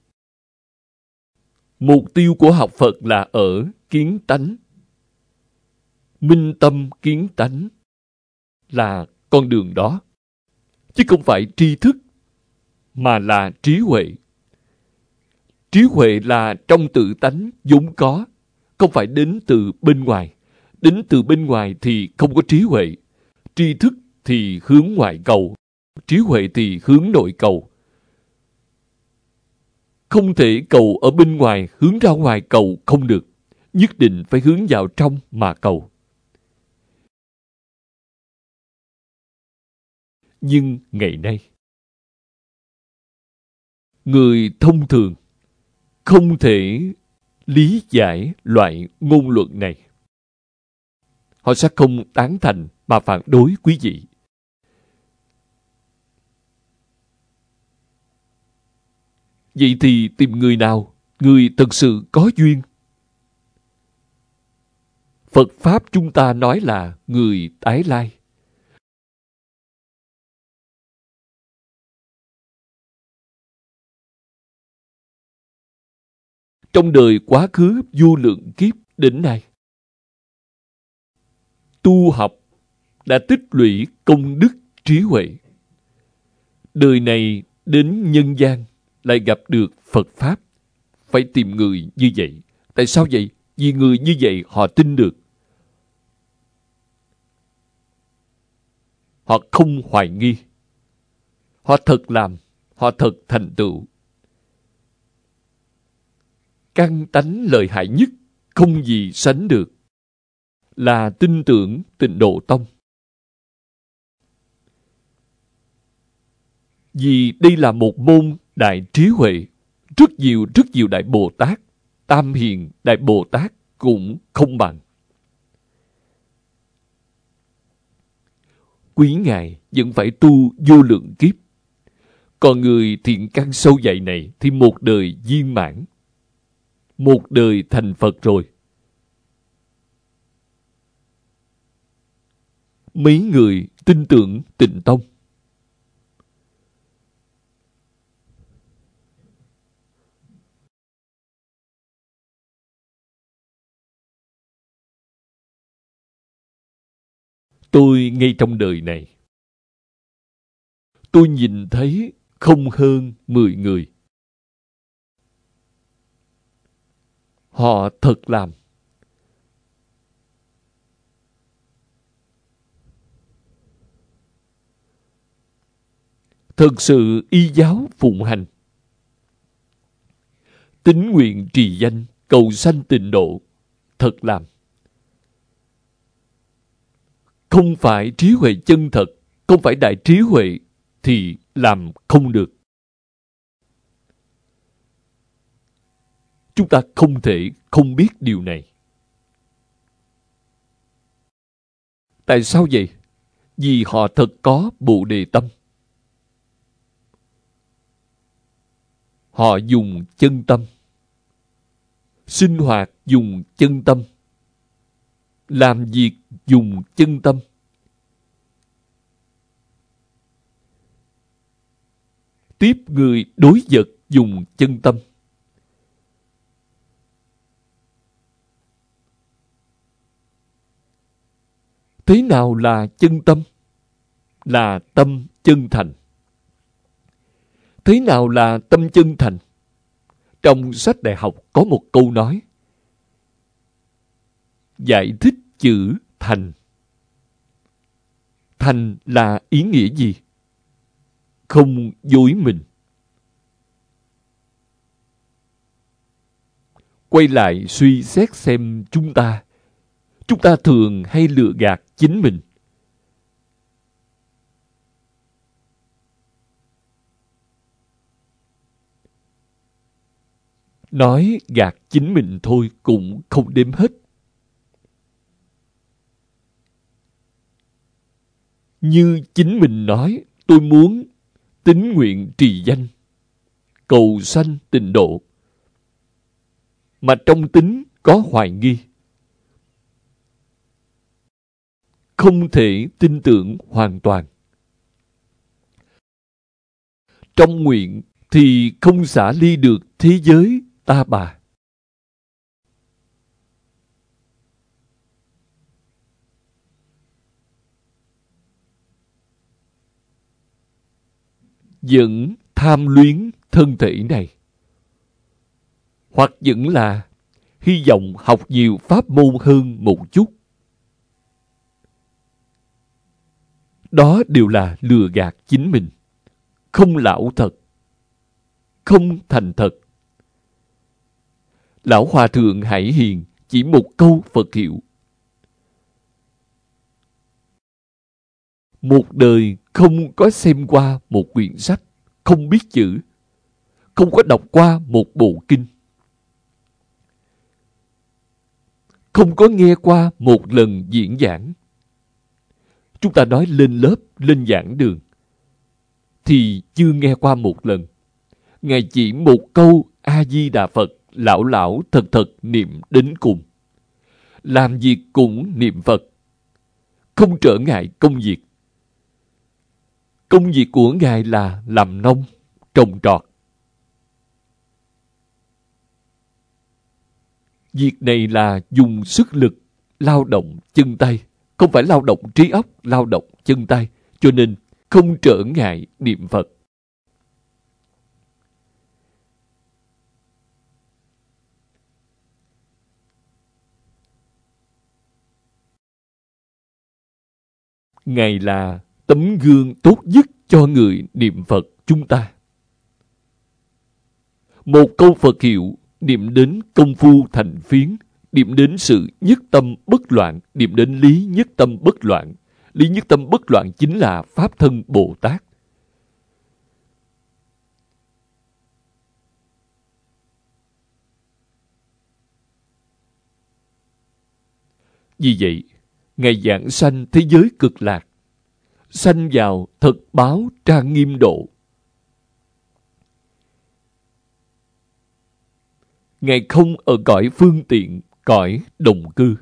Mục tiêu của học Phật là ở kiến tánh. Minh tâm kiến tánh là con đường đó. Chứ không phải tri thức, mà là trí huệ. Trí huệ là trong tự tánh vốn có, không phải đến từ bên ngoài. Đến từ bên ngoài thì không có trí huệ. Tri thức thì hướng ngoại cầu, trí huệ thì hướng nội cầu. Không thể cầu ở bên ngoài, hướng ra ngoài cầu không được. Nhất định phải hướng vào trong mà cầu. Nhưng ngày nay, người thông thường không thể lý giải loại ngôn luận này. Họ sẽ không tán thành mà phản đối quý vị. Vậy thì tìm người nào? Người thật sự có duyên. Phật Pháp chúng ta nói là người tái lai. Trong đời quá khứ vô lượng kiếp đến nay, tu học đã tích lũy công đức trí huệ. Đời này đến nhân gian lại gặp được Phật Pháp. Phải tìm người như vậy. Tại sao vậy? Vì người như vậy họ tin được. Họ không hoài nghi. Họ thật làm. Họ thật thành tựu. Căn tánh lợi hại nhất không gì sánh được là tin tưởng Tịnh Độ Tông. Vì đây là một môn đại trí huệ. Rất nhiều, rất nhiều Đại Bồ Tát, Tam Hiền Đại Bồ Tát cũng không bằng. Quý Ngài vẫn phải tu vô lượng kiếp. Còn người thiện căn sâu dày này thì một đời viên mãn. Một đời thành Phật rồi. Mấy người tin tưởng Tịnh Tông. Tôi ngay trong đời này, tôi nhìn thấy không hơn mười người. Họ thật làm. Thật sự y giáo phụng hành. Tín nguyện trì danh, cầu sanh tịnh độ. Thật làm. Không phải trí huệ chân thật, không phải đại trí huệ thì làm không được. Chúng ta không thể không biết điều này. Tại sao vậy? Vì họ thật có Bồ Đề tâm. Họ dùng chân tâm. Sinh hoạt dùng chân tâm. Làm việc dùng chân tâm. Tiếp người đối vật dùng chân tâm. Thế nào là chân tâm? Là tâm chân thành. Thế nào là tâm chân thành? Trong sách đại học có một câu nói giải thích chữ thành. Thành là ý nghĩa gì? Không dối mình. Quay lại suy xét xem chúng ta, chúng ta thường hay lừa gạt chính mình. nói gạt chính mình thôi cũng không đếm hết. Như chính mình nói, tôi muốn tín nguyện trì danh, cầu sanh tịnh độ, mà trong tín có hoài nghi, không thể tin tưởng hoàn toàn. Trong nguyện thì không xả ly được thế giới ta bà. Vẫn tham luyến thân thể này, hoặc vẫn là hy vọng học nhiều pháp môn hơn một chút. Đó đều là lừa gạt chính mình, không lão thật, không thành thật. Lão Hòa Thượng Hải Hiền chỉ một câu Phật hiệu. Một đời không có xem qua một quyển sách, không biết chữ, không có đọc qua một bộ kinh, không có nghe qua một lần diễn giảng. Chúng ta nói lên lớp, lên giảng đường, thì chưa nghe qua một lần. Ngài chỉ một câu A-di-đà Phật, lão lão thật thật niệm đến cùng. Làm việc cũng niệm Phật, không trở ngại công việc. Công việc của Ngài là làm nông, trồng trọt. Việc này là dùng sức lực, lao động chân tay, không phải lao động trí óc, lao động chân tay, cho nên không trở ngại niệm Phật. Ngài là tấm gương tốt nhất cho người niệm Phật chúng ta. Một câu Phật hiệu niệm đến công phu thành phiến, niệm đến sự nhất tâm bất loạn, niệm đến lý nhất tâm bất loạn. Lý nhất tâm bất loạn chính là Pháp thân Bồ Tát. Vì vậy, Ngài giảng sanh thế giới cực lạc, sanh vào thật báo trang nghiêm độ. Ngài không ở cõi phương tiện, cõi đồng cư.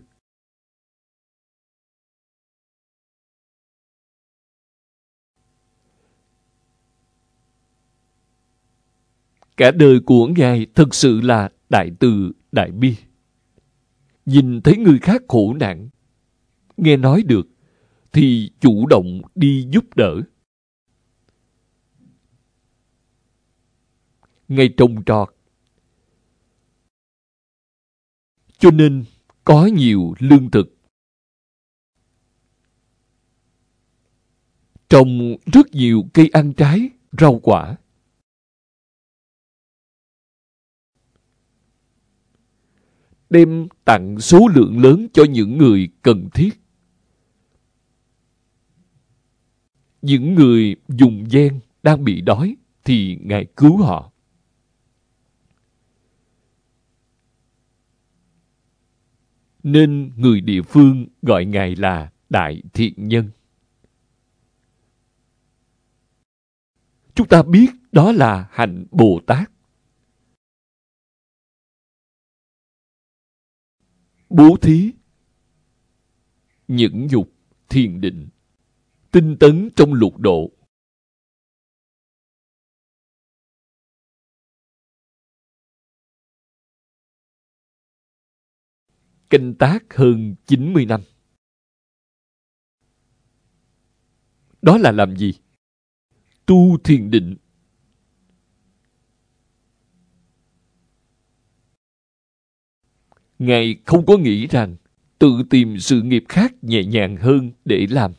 Cả đời của Ngài thực sự là đại từ, đại bi. Nhìn thấy người khác khổ nạn, nghe nói được, thì chủ động đi giúp đỡ. Ngài trồng trọt, cho nên có nhiều lương thực. Trồng rất nhiều cây ăn trái, rau quả. Đem tặng số lượng lớn cho những người cần thiết. Những người dùng gian đang bị đói thì Ngài cứu họ. Nên người địa phương gọi Ngài là Đại Thiện Nhân. Chúng ta biết đó là hạnh Bồ Tát. Bố thí, nhẫn nhục, thiền định, tinh tấn trong lục độ. Canh tác hơn chín mươi năm. Đó là làm gì? Tu thiền định. Ngài không có nghĩ rằng tự tìm sự nghiệp khác nhẹ nhàng hơn để làm.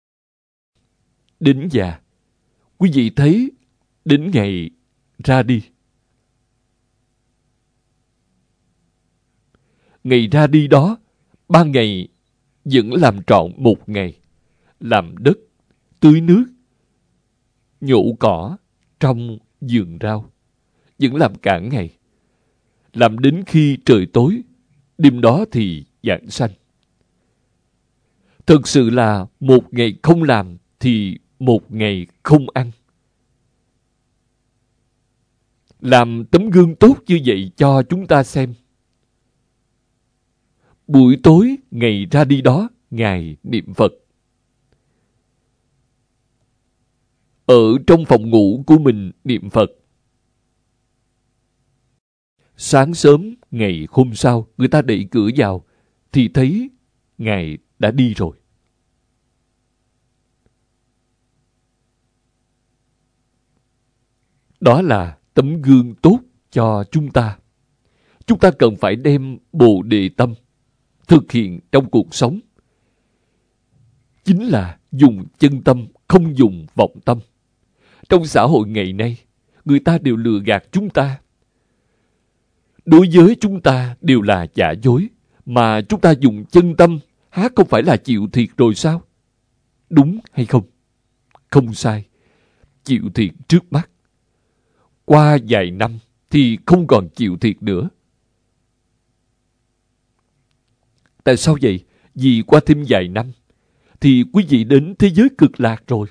Đến già, quý vị thấy, đến ngày ra đi. Ngày ra đi đó, ba ngày vẫn làm trọn một ngày. Làm đất, tưới nước, nhổ cỏ trong vườn rau. Vẫn làm cả ngày. làm đến khi trời tối, đêm đó thì giảng sanh. Thực sự là một ngày không làm thì một ngày không ăn. Làm tấm gương tốt như vậy cho chúng ta xem. Buổi tối ngày ra đi đó, Ngài niệm Phật. Ở trong phòng ngủ của mình niệm Phật. Sáng sớm ngày hôm sau, người ta đẩy cửa vào thì thấy Ngài đã đi rồi. Đó là tấm gương tốt cho chúng ta. Chúng ta cần phải đem Bồ Đề tâm thực hiện trong cuộc sống. Chính là dùng chân tâm, không dùng vọng tâm. Trong xã hội ngày nay, người ta đều lừa gạt chúng ta. Đối với chúng ta đều là giả dối, mà chúng ta dùng chân tâm, há không phải là chịu thiệt rồi sao? Đúng hay không? Không sai. Chịu thiệt trước mắt. Qua vài năm thì không còn chịu thiệt nữa. Tại sao vậy? Vì qua thêm vài năm thì quý vị đến thế giới cực lạc rồi.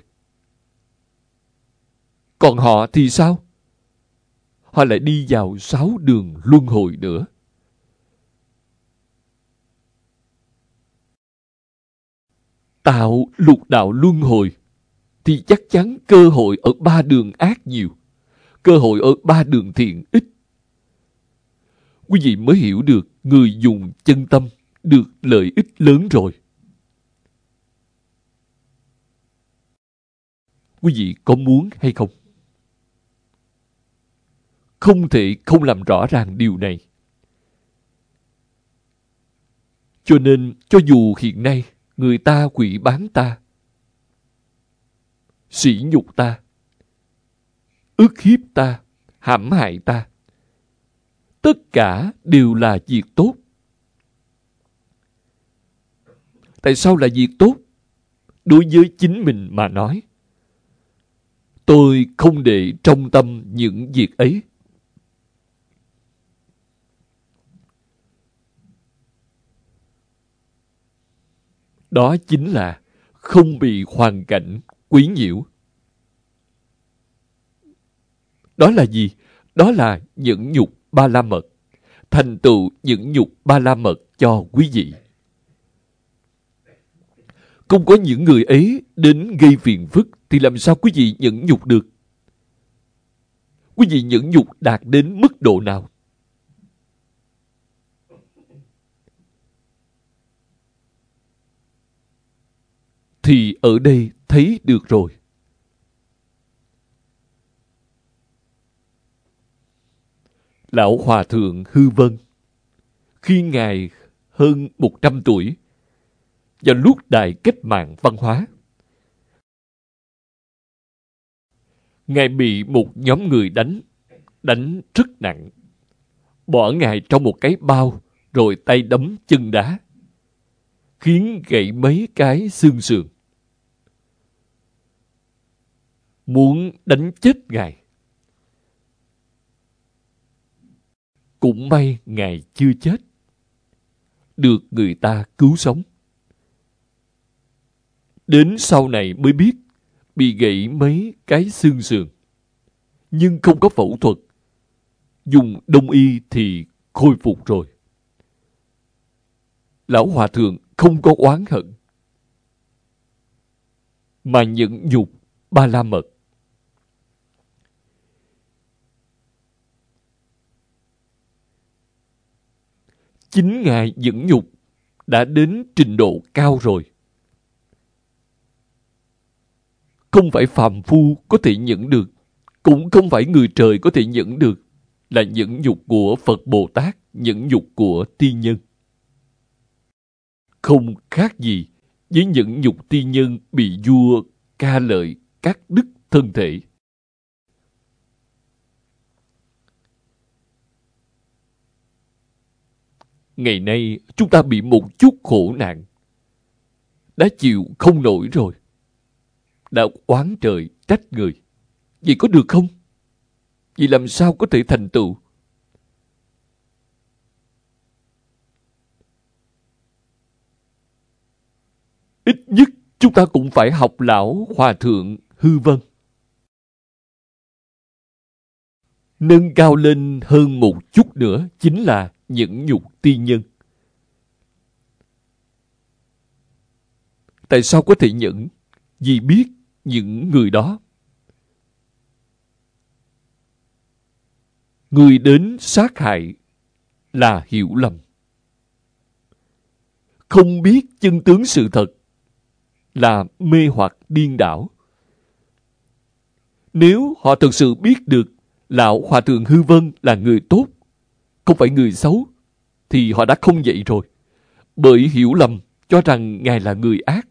Còn họ thì sao? Họ lại đi vào sáu đường luân hồi nữa. Tạo lục đạo luân hồi thì chắc chắn cơ hội ở ba đường ác nhiều, cơ hội ở ba đường thiện ít. Quý vị mới hiểu được người dùng chân tâm được lợi ích lớn rồi. Quý vị có muốn hay không? Không thể không làm rõ ràng điều này. Cho nên, cho dù hiện nay người ta quỷ bán ta, sỉ nhục ta, ức hiếp ta, hãm hại ta, tất cả đều là việc tốt. Tại sao là việc tốt? Đối với chính mình mà nói, tôi không để trong tâm những việc ấy. Đó chính là không bị hoàn cảnh quấy nhiễu. Đó là gì? Đó là nhẫn nhục ba la mật. Thành tựu nhẫn nhục ba la mật cho quý vị. Không có những người ấy đến gây phiền phức thì làm sao quý vị nhẫn nhục được? Quý vị nhẫn nhục đạt đến mức độ nào? Thì ở đây thấy được rồi. Lão Hòa Thượng Hư Vân, khi Ngài hơn một trăm tuổi, vào lúc đại cách mạng văn hóa, Ngài bị một nhóm người đánh, đánh rất nặng, bỏ Ngài trong một cái bao, rồi tay đấm chân đá, khiến gãy mấy cái xương sườn. Muốn đánh chết Ngài. Cũng may Ngài chưa chết, được người ta cứu sống. Đến sau này mới biết bị gãy mấy cái xương sườn, nhưng không có phẫu thuật, dùng đông y thì khôi phục rồi. Lão Hòa Thượng không có oán hận, mà nhẫn nhục ba la mật. Chính Ngài nhẫn nhục đã đến trình độ cao rồi. Không phải phàm phu có thể nhẫn được, cũng không phải người trời có thể nhẫn được, là nhẫn nhục của Phật Bồ Tát, nhẫn nhục của tiên nhân. Không khác gì với nhẫn nhục tiên nhân bị vua ca lợi cắt đứt thân thể. Ngày nay chúng ta bị một chút khổ nạn, đã chịu không nổi rồi, đã oán trời trách người. Vậy có được không? Vậy làm sao có thể thành tựu? ít nhất chúng ta cũng phải học lão Hòa Thượng Hư Vân. Nâng cao lên hơn một chút nữa chính là nhẫn nhục ti nhân. Tại sao có thể nhẫn? Vì biết những người đó, người đến sát hại là hiểu lầm. Không biết chân tướng sự thật là mê hoặc điên đảo. Nếu họ thực sự biết được lão Hòa Thượng Hư Vân là người tốt, không phải người xấu, thì họ đã không vậy rồi. Bởi hiểu lầm cho rằng Ngài là người ác,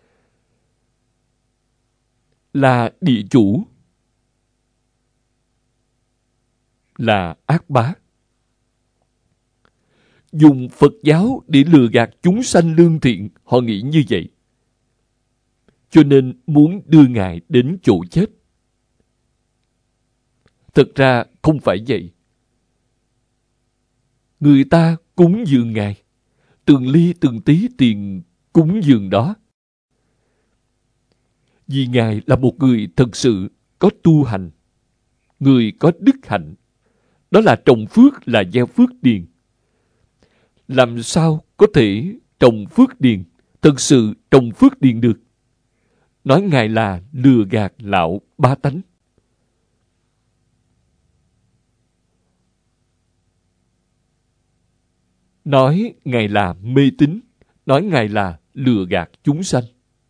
là địa chủ, là ác bá. Dùng Phật giáo để lừa gạt chúng sanh lương thiện, họ nghĩ như vậy. Cho nên muốn đưa Ngài đến chỗ chết. Thực ra không phải vậy. Người ta cúng dường Ngài, từng ly từng tí tiền cúng dường đó. Vì Ngài là một người thật sự có tu hành, người có đức hạnh. Đó là trồng phước, là gieo phước điền. Làm sao có thể trồng phước điền, thật sự trồng phước điền được? Nói Ngài là lừa gạt lão ba tánh. Nói Ngài là mê tín, nói Ngài là lừa gạt chúng sanh.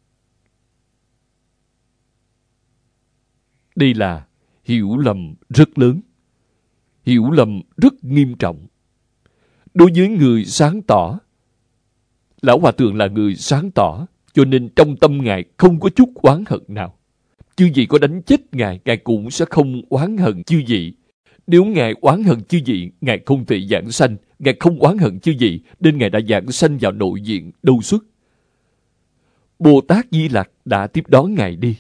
Đây là hiểu lầm rất lớn, hiểu lầm rất nghiêm trọng. Đối với người sáng tỏ, lão Hòa Thượng là người sáng tỏ, cho nên trong tâm Ngài không có chút oán hận nào. Chư vị có đánh chết Ngài, Ngài cũng sẽ không oán hận chư vị. Nếu Ngài oán hận chư vị, Ngài không thể giảng sanh. Ngài không oán hận chư vị, nên Ngài đã giảng sanh vào nội diện đâu xuất. Bồ Tát Di Lặc đã tiếp đón Ngài đi.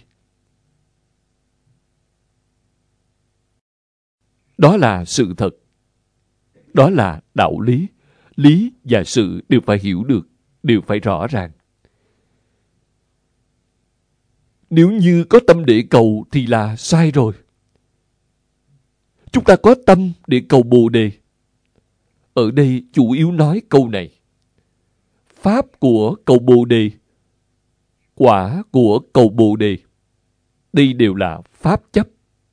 Đó là sự thật. Đó là đạo lý. Lý và sự đều phải hiểu được, đều phải rõ ràng. Nếu như có tâm để cầu thì là sai rồi. Chúng ta có tâm để cầu Bồ Đề. Ở đây chủ yếu nói câu này. Pháp của cầu Bồ Đề, quả của cầu Bồ Đề, đây đều là pháp chấp,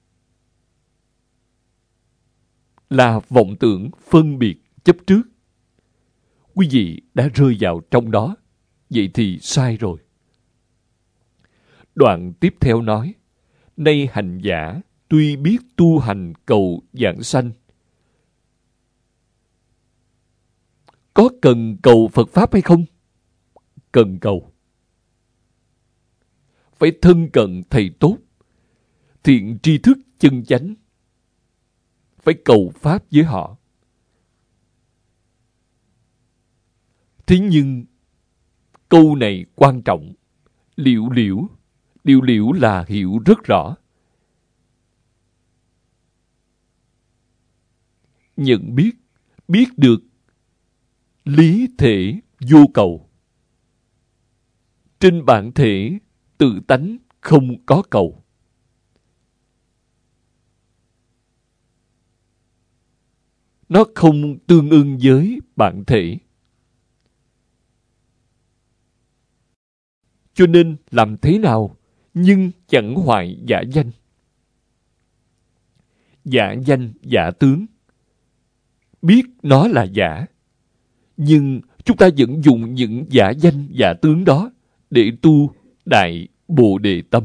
là vọng tưởng phân biệt chấp trước. Quý vị đã rơi vào trong đó, vậy thì sai rồi. Đoạn tiếp theo nói, nay hành giả tuy biết tu hành cầu vãng sanh, có cần cầu Phật Pháp hay không? Cần cầu. Phải thân cận thầy tốt, thiện tri thức chân chánh. Phải cầu Pháp với họ. Thế nhưng, câu này quan trọng. Liễu liễu. Liễu liễu là hiểu rất rõ. Nhận biết, biết được lý thể vô cầu. Trên bản thể, tự tánh không có cầu. Nó không tương ưng với bản thể. Cho nên làm thế nào nhưng chẳng hoại giả danh. Giả danh, giả tướng. Biết nó là giả, nhưng chúng ta vẫn dùng những giả danh, giả tướng đó để tu Đại Bồ Đề Tâm.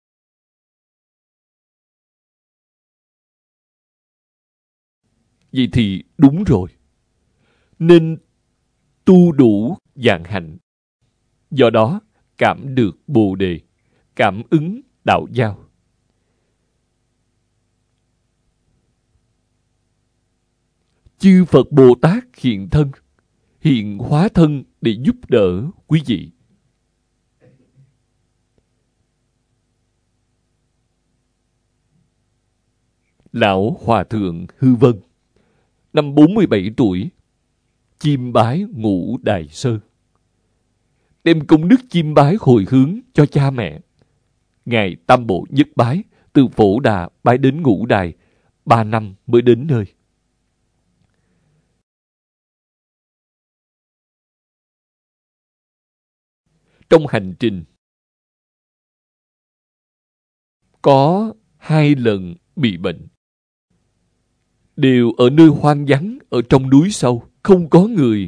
Vậy thì đúng rồi. Nên tu đủ vạn hạnh. Do đó cảm được Bồ Đề, cảm ứng đạo giao. Chư Phật Bồ Tát hiện thân, hiện hóa thân để giúp đỡ quý vị. Lão Hòa Thượng Hư Vân, năm bốn mươi bảy tuổi, chiêm bái Ngũ Đài Sơn. đem công đức chiêm bái hồi hướng cho cha mẹ. Ngài tam bộ nhất bái, từ Phổ Đà bái đến Ngũ Đài, ba năm mới đến nơi. Trong hành trình, có hai lần bị bệnh. Đều ở nơi hoang vắng, ở trong núi sâu, không có người.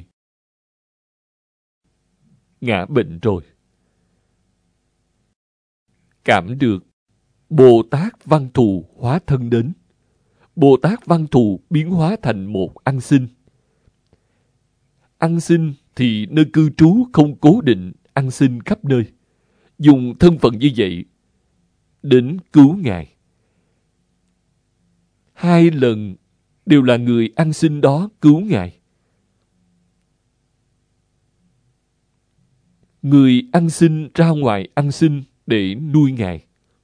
Ngã bệnh rồi. Cảm được Bồ Tát Văn Thù hóa thân đến. Bồ Tát Văn Thù biến hóa thành một ăn xin. Ăn xin thì nơi cư trú không cố định, ăn xin khắp nơi. Dùng thân phận như vậy đến cứu Ngài. Hai lần đều là người ăn xin đó cứu Ngài. Người ăn xin ra ngoài ăn xin để nuôi Ngài.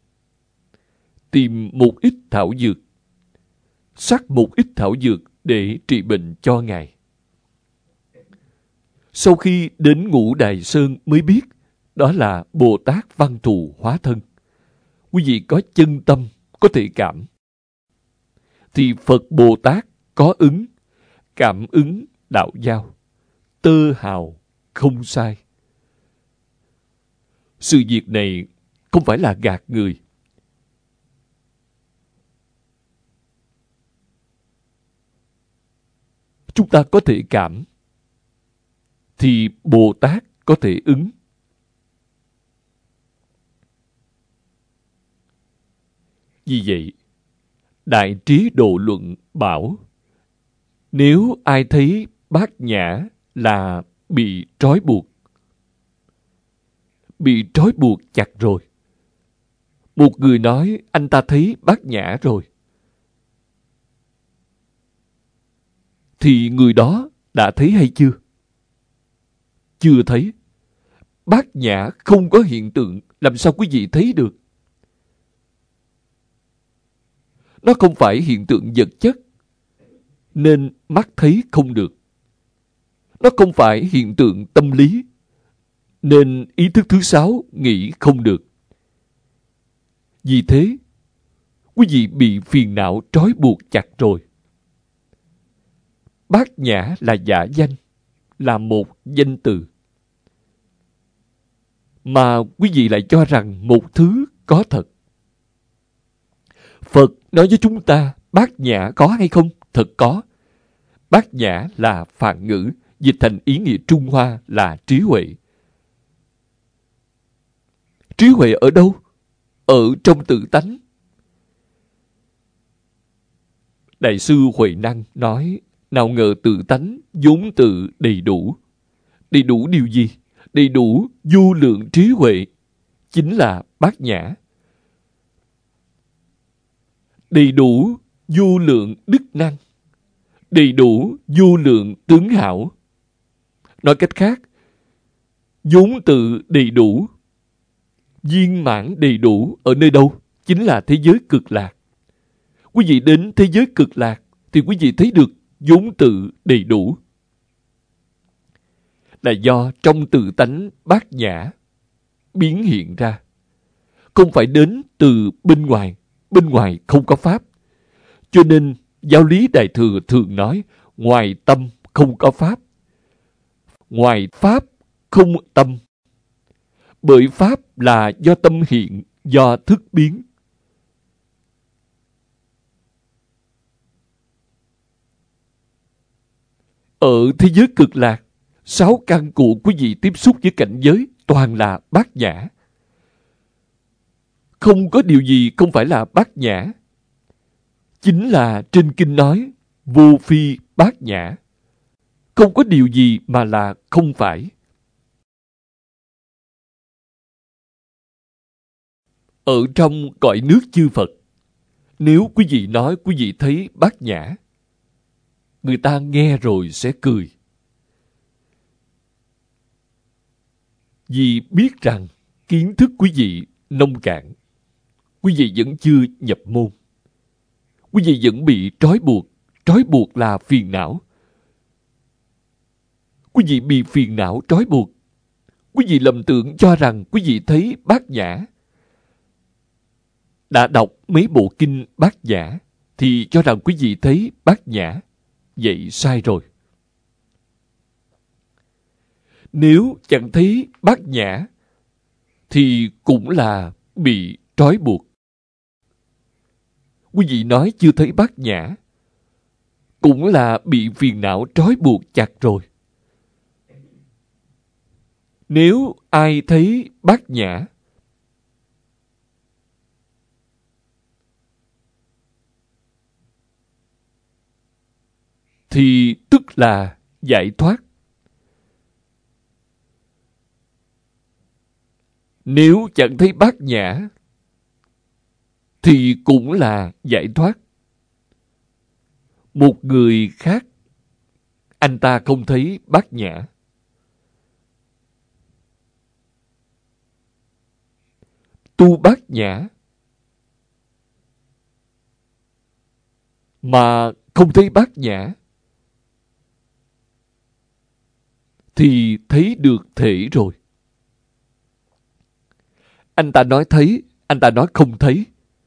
Tìm một ít thảo dược, sắc một ít thảo dược để trị bệnh cho Ngài. Sau khi đến Ngũ Đài Sơn mới biết đó là Bồ Tát Văn Thù hóa thân. Quý vị có chân tâm, có thể cảm. Thì Phật Bồ Tát có ứng, cảm ứng đạo giao, tơ hào không sai. Sự việc này không phải là gạt người. Chúng ta có thể cảm, thì Bồ Tát có thể ứng. Vì vậy, Đại Trí Độ Luận bảo, nếu ai thấy Bát Nhã là bị trói buộc, bị trói buộc chặt rồi. Một người nói anh ta thấy Bát Nhã rồi, thì người đó đã thấy hay chưa? Chưa thấy. Bát Nhã không có hiện tượng, làm sao quý vị thấy được? Nó không phải hiện tượng vật chất, nên mắt thấy không được. Nó không phải hiện tượng tâm lý, nên ý thức thứ sáu nghĩ không được. Vì thế, quý vị bị phiền não trói buộc chặt rồi. Bát Nhã là giả danh, là một danh từ. Mà quý vị lại cho rằng một thứ có thật. Phật nói với chúng ta, Bát Nhã có hay không? Thật có. Bát Nhã là Phạn ngữ, dịch thành ý nghĩa Trung Hoa là trí huệ. Trí huệ ở đâu? Ở trong tự tánh. Đại sư Huệ Năng nói, nào ngờ tự tánh vốn tự đầy đủ. Đầy đủ điều gì? Đầy đủ vô lượng trí huệ, chính là Bát Nhã. Đầy đủ vô lượng đức năng, đầy đủ vô lượng tướng hảo. Nói cách khác, vốn tự đầy đủ, viên mãn đầy đủ ở nơi đâu? Chính là thế giới cực lạc. Quý vị đến thế giới cực lạc thì quý vị thấy được vốn tự đầy đủ. Là do trong tự tánh Bát Nhã biến hiện ra. Không phải đến từ bên ngoài. Bên ngoài không có Pháp. Cho nên Giáo lý Đại Thừa thường nói ngoài tâm không có Pháp. Ngoài Pháp không tâm. Bởi Pháp là do tâm hiện, do thức biến. Ở thế giới cực lạc, sáu căn của quý vị tiếp xúc với cảnh giới toàn là Bát Nhã. Không có điều gì không phải là Bát Nhã. Chính là trên kinh nói vô phi Bát Nhã. Không có điều gì mà là không phải. Ở trong cõi nước chư Phật, nếu quý vị nói quý vị thấy Bát Nhã, người ta nghe rồi sẽ cười. Vì biết rằng kiến thức quý vị nông cạn. Quý vị vẫn chưa nhập môn. Quý vị vẫn bị trói buộc. Trói buộc là phiền não. Quý vị bị phiền não trói buộc. Quý vị lầm tưởng cho rằng quý vị thấy Bát Nhã, đã đọc mấy bộ kinh Bát Nhã, thì cho rằng quý vị thấy Bát Nhã. Vậy sai rồi. Nếu chẳng thấy Bát Nhã, thì cũng là bị trói buộc. Quý vị nói chưa thấy Bát Nhã, cũng là bị phiền não trói buộc chặt rồi. Nếu ai thấy Bát Nhã, thì tức là giải thoát. Nếu chẳng thấy Bát Nhã, thì cũng là giải thoát. Một người khác, anh ta không thấy Bát Nhã, tu Bát Nhã mà không thấy Bát Nhã, thì thấy được thể rồi. Anh ta nói thấy, anh ta nói không thấy,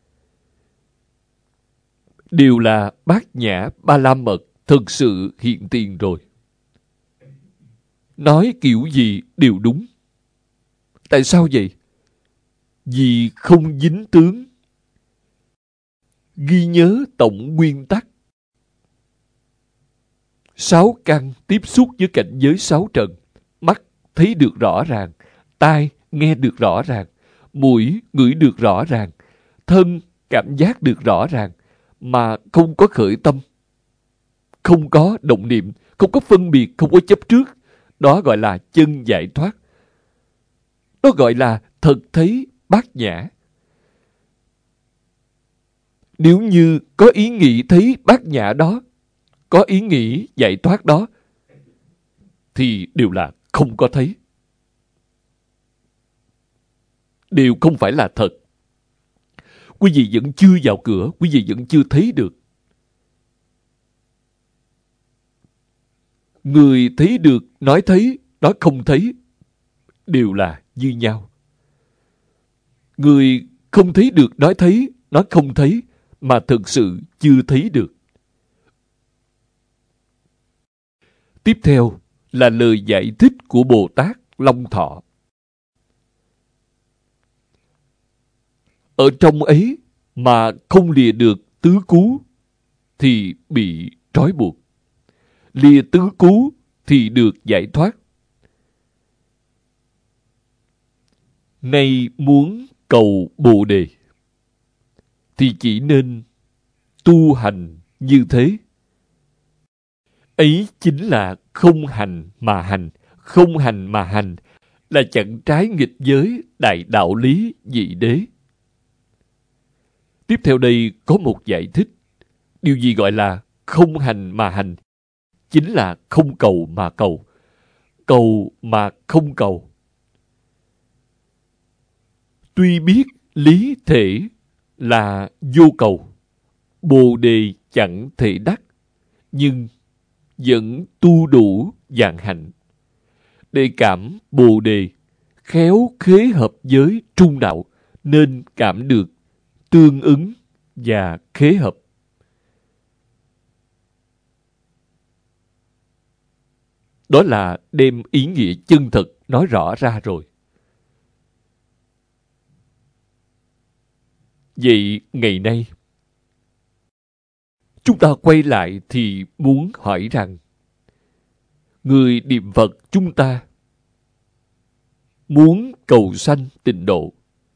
đều là Bát Nhã Ba La Mật thực sự hiện tiền rồi. Nói kiểu gì đều đúng. Tại sao vậy? Vì không dính tướng. Ghi nhớ tổng nguyên tắc. Sáu căn tiếp xúc với cảnh giới sáu trần. Mắt thấy được rõ ràng, tai nghe được rõ ràng, mũi ngửi được rõ ràng, thân cảm giác được rõ ràng, mà không có khởi tâm, không có động niệm, không có phân biệt, không có chấp trước. Đó gọi là chân giải thoát. Đó gọi là thật thấy Bát Nhã. Nếu như có ý nghĩ thấy Bát Nhã đó, có ý nghĩ giải thoát đó, thì đều là không có thấy. Đều không phải là thật. Quý vị vẫn chưa vào cửa, quý vị vẫn chưa thấy được. Người thấy được, nói thấy, nói không thấy, đều là như nhau. Người không thấy được, nói thấy, nói không thấy, mà thực sự chưa thấy được. Tiếp theo là lời giải thích của Bồ Tát Long Thọ. Ở trong ấy mà không lìa được tứ cú thì bị trói buộc. Lìa tứ cú thì được giải thoát. Nay muốn cầu Bồ Đề thì chỉ nên tu hành như thế. Ấy chính là không hành mà hành. Không hành mà hành là chẳng trái nghịch với đại đạo lý vị đế. Tiếp theo đây có một giải thích. Điều gì gọi là không hành mà hành? Chính là không cầu mà cầu. Cầu mà không cầu. Tuy biết lý thể là vô cầu, Bồ Đề chẳng thể đắc, nhưng vẫn tu đủ vạn hạnh. Để cảm Bồ Đề, khéo khế hợp với trung đạo, nên cảm được tương ứng và khế hợp. Đó là đem ý nghĩa chân thật nói rõ ra rồi. Vậy ngày nay, chúng ta quay lại thì muốn hỏi rằng, người niệm Phật chúng ta muốn cầu sanh tịnh độ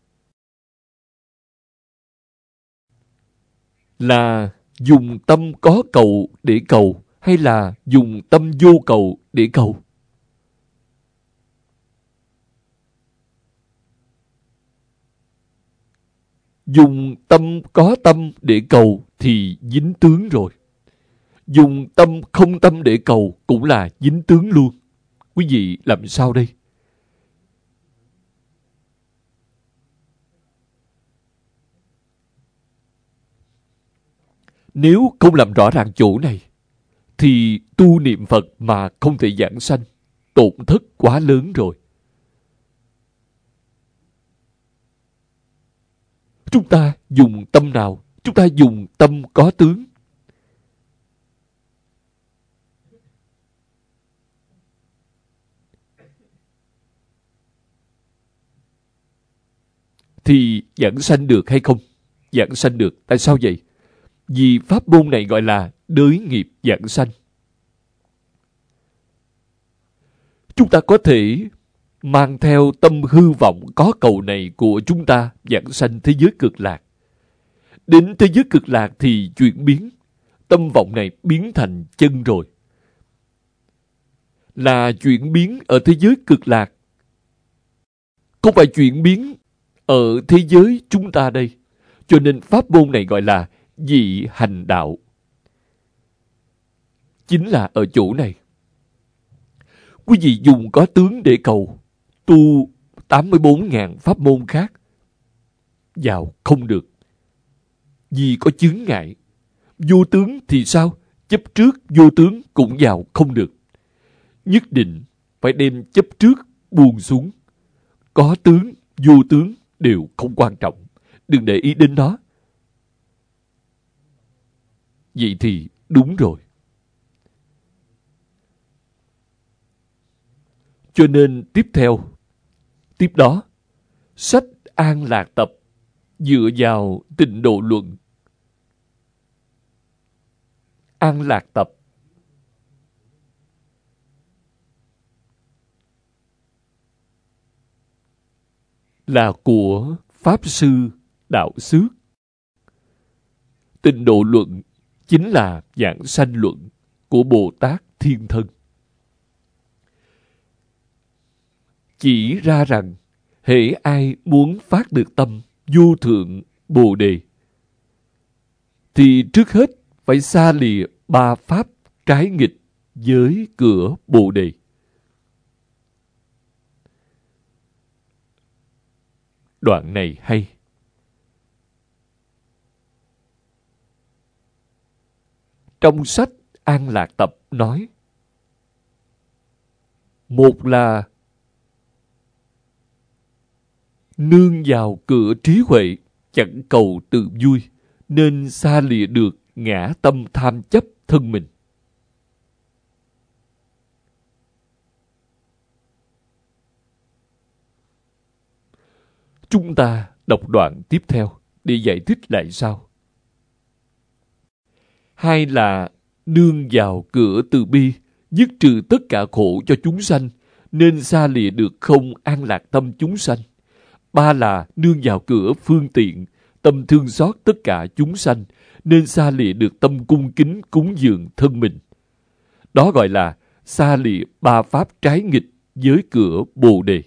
là dùng tâm có cầu để cầu hay là dùng tâm vô cầu để cầu? Dùng tâm có tâm để cầu thì dính tướng rồi. Dùng tâm không tâm để cầu cũng là dính tướng luôn. Quý vị làm sao đây? Nếu không làm rõ ràng chỗ này, thì tu niệm Phật mà không thể giảng sanh, tổn thất quá lớn rồi. Chúng ta dùng tâm nào? Chúng ta dùng tâm có tướng. Thì giảng sanh được hay không? Giảng sanh được. Tại sao vậy? Vì pháp môn này gọi là đới nghiệp giảng sanh. Chúng ta có thể mang theo tâm hư vọng có cầu này của chúng ta giảng sanh thế giới cực lạc. Đến thế giới cực lạc thì chuyển biến. Tâm vọng này biến thành chân rồi. Là chuyển biến ở thế giới cực lạc. Không phải chuyển biến ở thế giới chúng ta đây. Cho nên pháp môn này gọi là dị hành đạo. Chính là ở chỗ này. Quý vị dùng có tướng để cầu, tu tám mươi bốn nghìn pháp môn khác, vào không được. Vì có chướng ngại. Vô tướng thì sao? Chấp trước vô tướng cũng vào không được. Nhất định phải đem chấp trước buông xuống. Có tướng, vô tướng đều không quan trọng. Đừng để ý đến nó. Vậy thì đúng rồi. Cho nên tiếp theo, tiếp đó, sách An Lạc Tập dựa vào Tịnh Độ Luận. An Lạc Tập là của Pháp Sư Đạo Xước. Tịnh Độ Luận chính là Giảng Sanh Luận của Bồ Tát Thiên Thân. Chỉ ra rằng, hễ ai muốn phát được tâm vô thượng Bồ Đề, thì trước hết phải xa lìa ba pháp trái nghịch với cửa Bồ Đề. Đoạn này hay. Trong sách An Lạc Tập nói, một là nương vào cửa trí huệ, chẳng cầu tự vui, nên xa lìa được ngã tâm tham chấp thân mình. Chúng ta đọc đoạn tiếp theo để giải thích lại sau. Hai là nương vào cửa từ bi, dứt trừ tất cả khổ cho chúng sanh, nên xa lìa được không an lạc tâm chúng sanh. Ba là nương vào cửa phương tiện, tâm thương xót tất cả chúng sanh, nên xa lìa được tâm cung kính cúng dường thân mình. Đó gọi là xa lìa ba pháp trái nghịch với cửa Bồ Đề.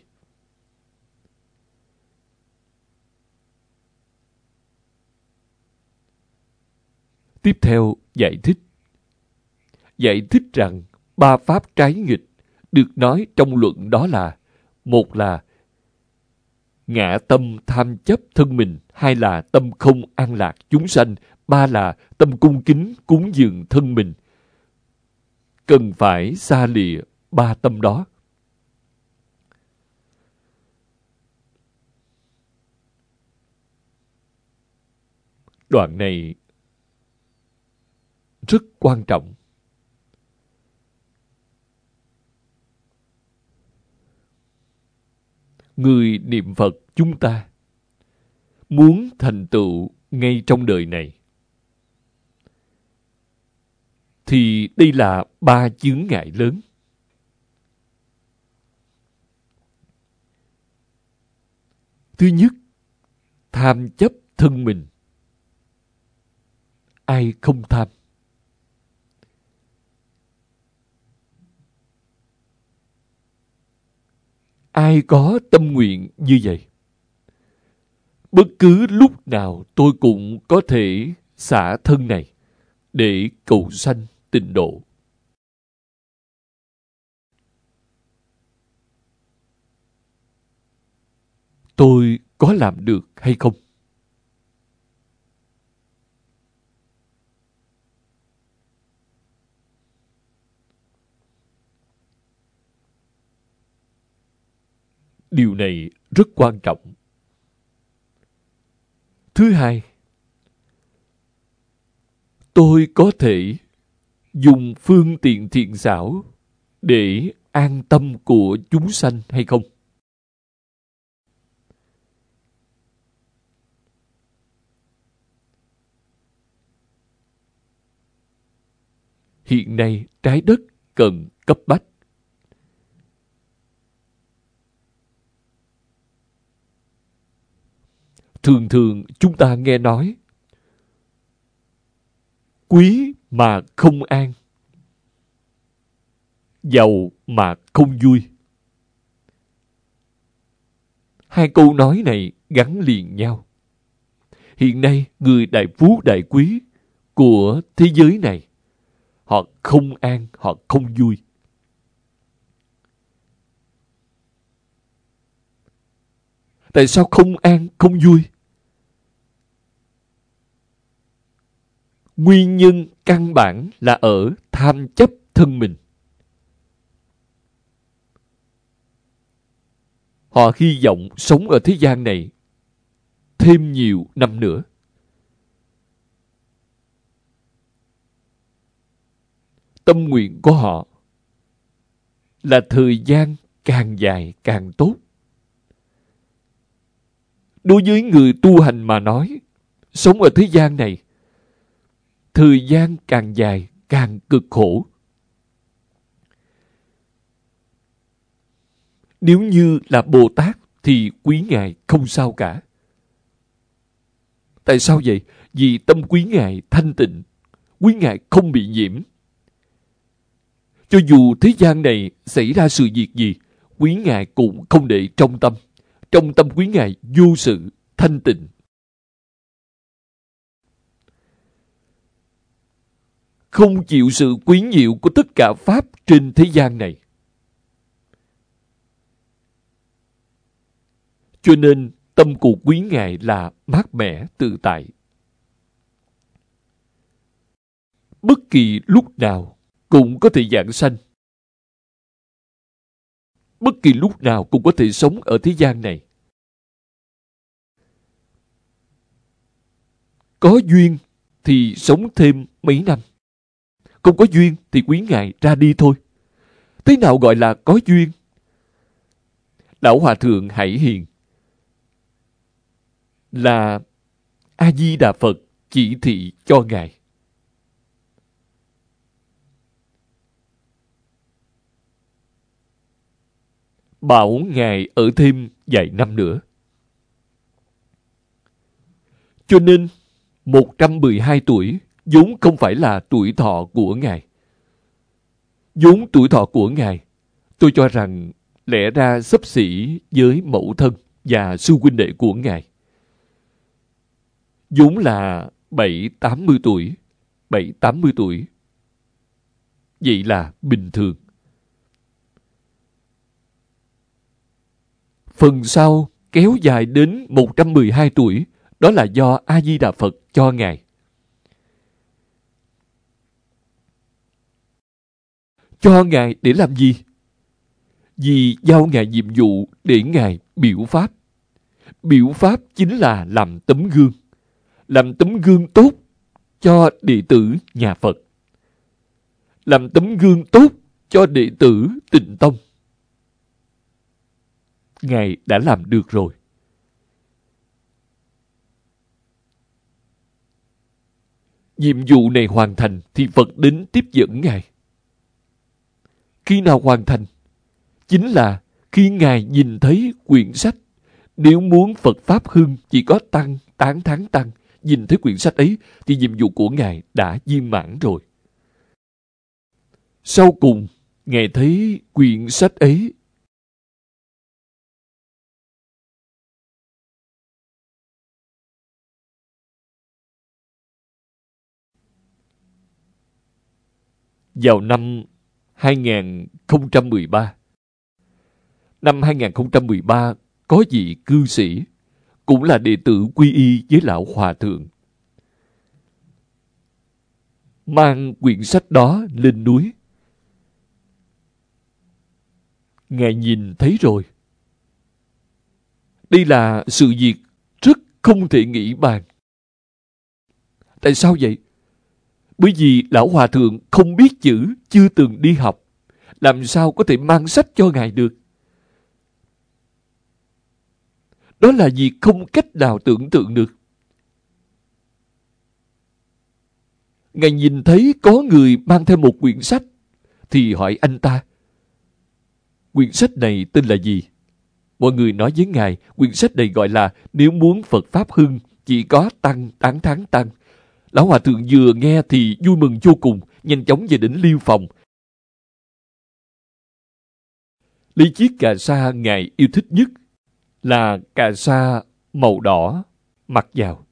Tiếp theo giải thích. Giải thích rằng ba pháp trái nghịch được nói trong luận đó là: một là ngã tâm tham chấp thân mình, hai là tâm không an lạc chúng sanh, ba là tâm cung kính cúng dường thân mình. Cần phải xa lìa ba tâm đó. Đoạn này rất quan trọng. Người niệm Phật chúng ta muốn thành tựu ngay trong đời này, thì đây là ba chướng ngại lớn. Thứ nhất, tham chấp thân mình. Ai không tham? Ai có tâm nguyện như vậy? Bất cứ lúc nào tôi cũng có thể xả thân này để cầu sanh tịnh độ. Tôi có làm được hay không? Điều này rất quan trọng. Thứ hai, tôi có thể dùng phương tiện thiện xảo để an tâm của chúng sanh hay không? Hiện nay trái đất cần cấp bách. Thường thường chúng ta nghe nói quý mà không an, giàu mà không vui. Hai câu nói này gắn liền nhau. Hiện nay người đại phú đại quý của thế giới này, họ không an, họ không vui. Tại sao không an, không vui? Nguyên nhân căn bản là ở tham chấp thân mình. Họ hy vọng sống ở thế gian này thêm nhiều năm nữa. Tâm nguyện của họ là thời gian càng dài càng tốt. Đối với người tu hành mà nói, sống ở thế gian này, thời gian càng dài càng cực khổ. Nếu như là Bồ Tát thì quý Ngài không sao cả. Tại sao vậy? Vì tâm quý Ngài thanh tịnh, quý Ngài không bị nhiễm. Cho dù thế gian này xảy ra sự việc gì, quý Ngài cũng không để trong tâm. Trong tâm quý Ngài vô sự, thanh tịnh. Không chịu sự quyến nhiễu của tất cả Pháp trên thế gian này. Cho nên tâm của quý Ngài là mát mẻ tự tại. Bất kỳ lúc nào cũng có thể giảng sanh. Bất kỳ lúc nào cũng có thể sống ở thế gian này. Có duyên thì sống thêm mấy năm. Không có duyên thì quý Ngài ra đi thôi. Thế nào gọi là có duyên? Lão Hòa Thượng Hải Hiền là A-di-đà Phật chỉ thị cho Ngài. Bảo Ngài ở thêm vài năm nữa. Cho nên một trăm mười hai tuổi vốn không phải là tuổi thọ của Ngài. Vốn tuổi thọ của Ngài, tôi cho rằng lẽ ra xấp xỉ với mẫu thân và sư huynh đệ của Ngài. Vốn là bảy tám mươi tuổi, bảy tám mươi tuổi. Vậy là bình thường. Phần sau kéo dài đến một trăm mười hai tuổi, đó là do A-di-đà Phật cho Ngài. Cho Ngài để làm gì? Vì giao Ngài nhiệm vụ để Ngài biểu Pháp. Biểu Pháp chính là làm tấm gương. Làm tấm gương tốt cho đệ tử nhà Phật. Làm tấm gương tốt cho đệ tử Tịnh Tông. Ngài đã làm được rồi. Nhiệm vụ này hoàn thành thì Phật đến tiếp dẫn Ngài. Khi nào hoàn thành? Chính là khi Ngài nhìn thấy quyển sách. Nếu muốn Phật Pháp hưng chỉ có tăng, tán thán tăng. Nhìn thấy quyển sách ấy thì nhiệm vụ của Ngài đã viên mãn rồi. Sau cùng, Ngài thấy quyển sách ấy vào năm hai nghìn không trăm mười ba. Năm hai nghìn không trăm mười ba có vị cư sĩ, cũng là đệ tử quy y với Lão Hòa Thượng, mang quyển sách đó lên núi. Ngài nhìn thấy rồi. Đây là sự việc rất không thể nghĩ bàn. Tại sao vậy? Bởi vì Lão Hòa Thượng không biết chữ, chưa từng đi học. Làm sao có thể mang sách cho Ngài được? Đó là việc không cách nào tưởng tượng được. Ngài nhìn thấy có người mang theo một quyển sách, thì hỏi anh ta, quyển sách này tên là gì? Mọi người nói với Ngài, quyển sách này gọi là Nếu muốn Phật Pháp hưng, chỉ có tăng tán thán tăng. Lão Hòa Thượng vừa nghe thì vui mừng vô cùng, nhanh chóng về đến Liêu phòng. Lấy chiếc cà sa Ngài yêu thích nhất là cà sa màu đỏ, mặc vào.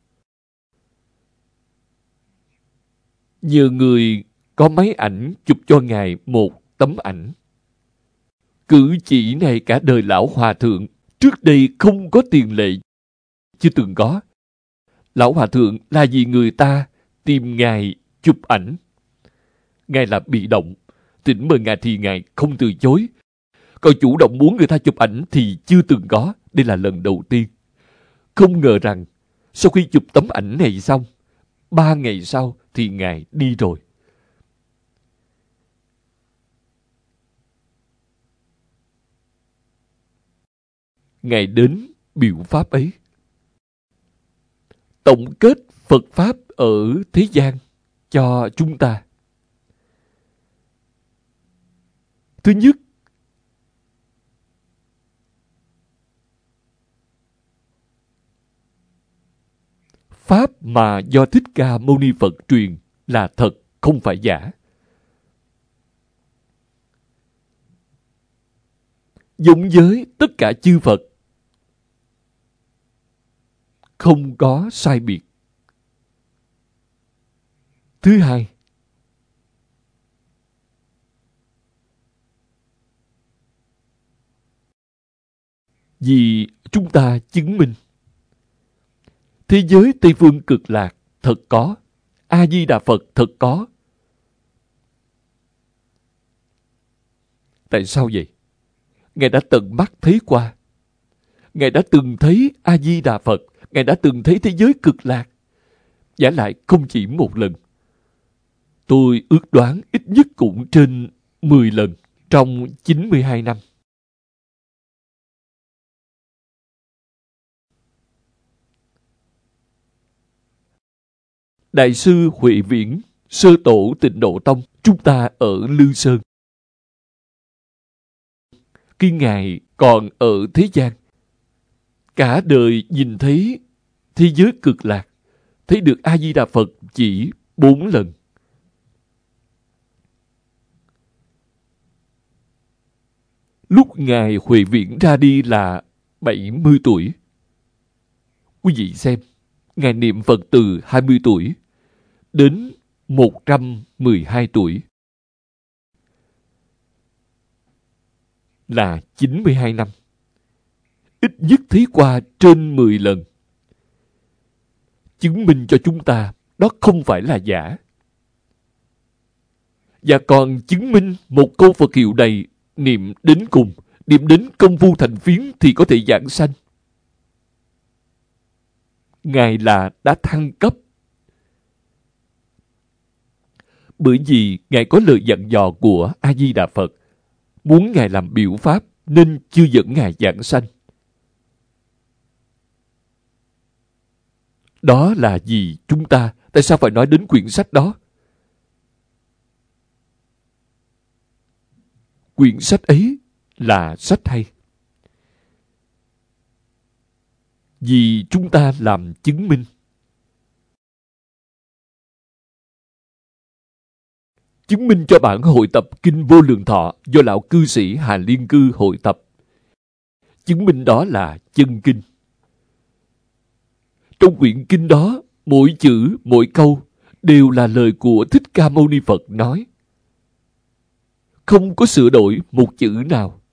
Nhờ người có máy ảnh chụp cho Ngài một tấm ảnh. Cử chỉ này cả đời Lão Hòa Thượng trước đây không có tiền lệ, chưa từng có. Lão Hòa Thượng là vì người ta tìm Ngài chụp ảnh. Ngài là bị động, thỉnh mời Ngài thì Ngài không từ chối. Còn chủ động muốn người ta chụp ảnh thì chưa từng có. Đây là lần đầu tiên. Không ngờ rằng sau khi chụp tấm ảnh này xong, ba ngày sau thì Ngài đi rồi. Ngài đến biểu pháp ấy, tổng kết Phật Pháp ở thế gian cho chúng ta. Thứ nhất, Pháp mà do Thích Ca Mâu Ni Phật truyền là thật, không phải giả. Giống với tất cả chư Phật, không có sai biệt. Thứ hai, vì chúng ta chứng minh thế giới Tây Phương Cực Lạc thật có, A-di-đà Phật thật có. Tại sao vậy? Ngài đã tận mắt thấy qua. Ngài đã từng thấy A-di-đà Phật. Ngài đã từng thấy thế giới Cực Lạc. Vả lại không chỉ một lần. Tôi ước đoán ít nhất cũng trên mười lần trong chín mươi hai năm. Đại sư Huệ Viễn, sơ tổ Tịnh Độ Tông, chúng ta ở Lư Sơn. Khi Ngài còn ở thế gian, cả đời nhìn thấy thế giới Cực Lạc, thấy được A-di-đà Phật chỉ bốn lần. Lúc Ngài Huệ Viễn ra đi là bảy mươi tuổi. Quý vị xem, Ngài niệm Phật từ hai mươi tuổi đến một trăm mười hai tuổi. Là chín mươi hai năm. Ít nhất thấy qua trên mười lần. Chứng minh cho chúng ta đó không phải là giả. Và còn chứng minh một câu Phật hiệu này niệm đến cùng, niệm đến công phu thành phiến thì có thể giảng sanh. Ngài là đã thăng cấp. Bởi vì Ngài có lời dặn dò của A-di-đà Phật, muốn Ngài làm biểu pháp nên chưa dẫn Ngài giảng sanh. Đó là vì chúng ta, tại sao phải nói đến quyển sách đó? Quyển sách ấy là sách hay. Vì chúng ta làm chứng minh. Chứng minh cho bản hội tập Kinh Vô Lượng Thọ do lão cư sĩ Hà Liên Cư hội tập. Chứng minh đó là chân kinh. Trong quyển kinh đó, mỗi chữ, mỗi câu đều là lời của Thích Ca Mâu Ni Phật nói. Không có sửa đổi một chữ nào.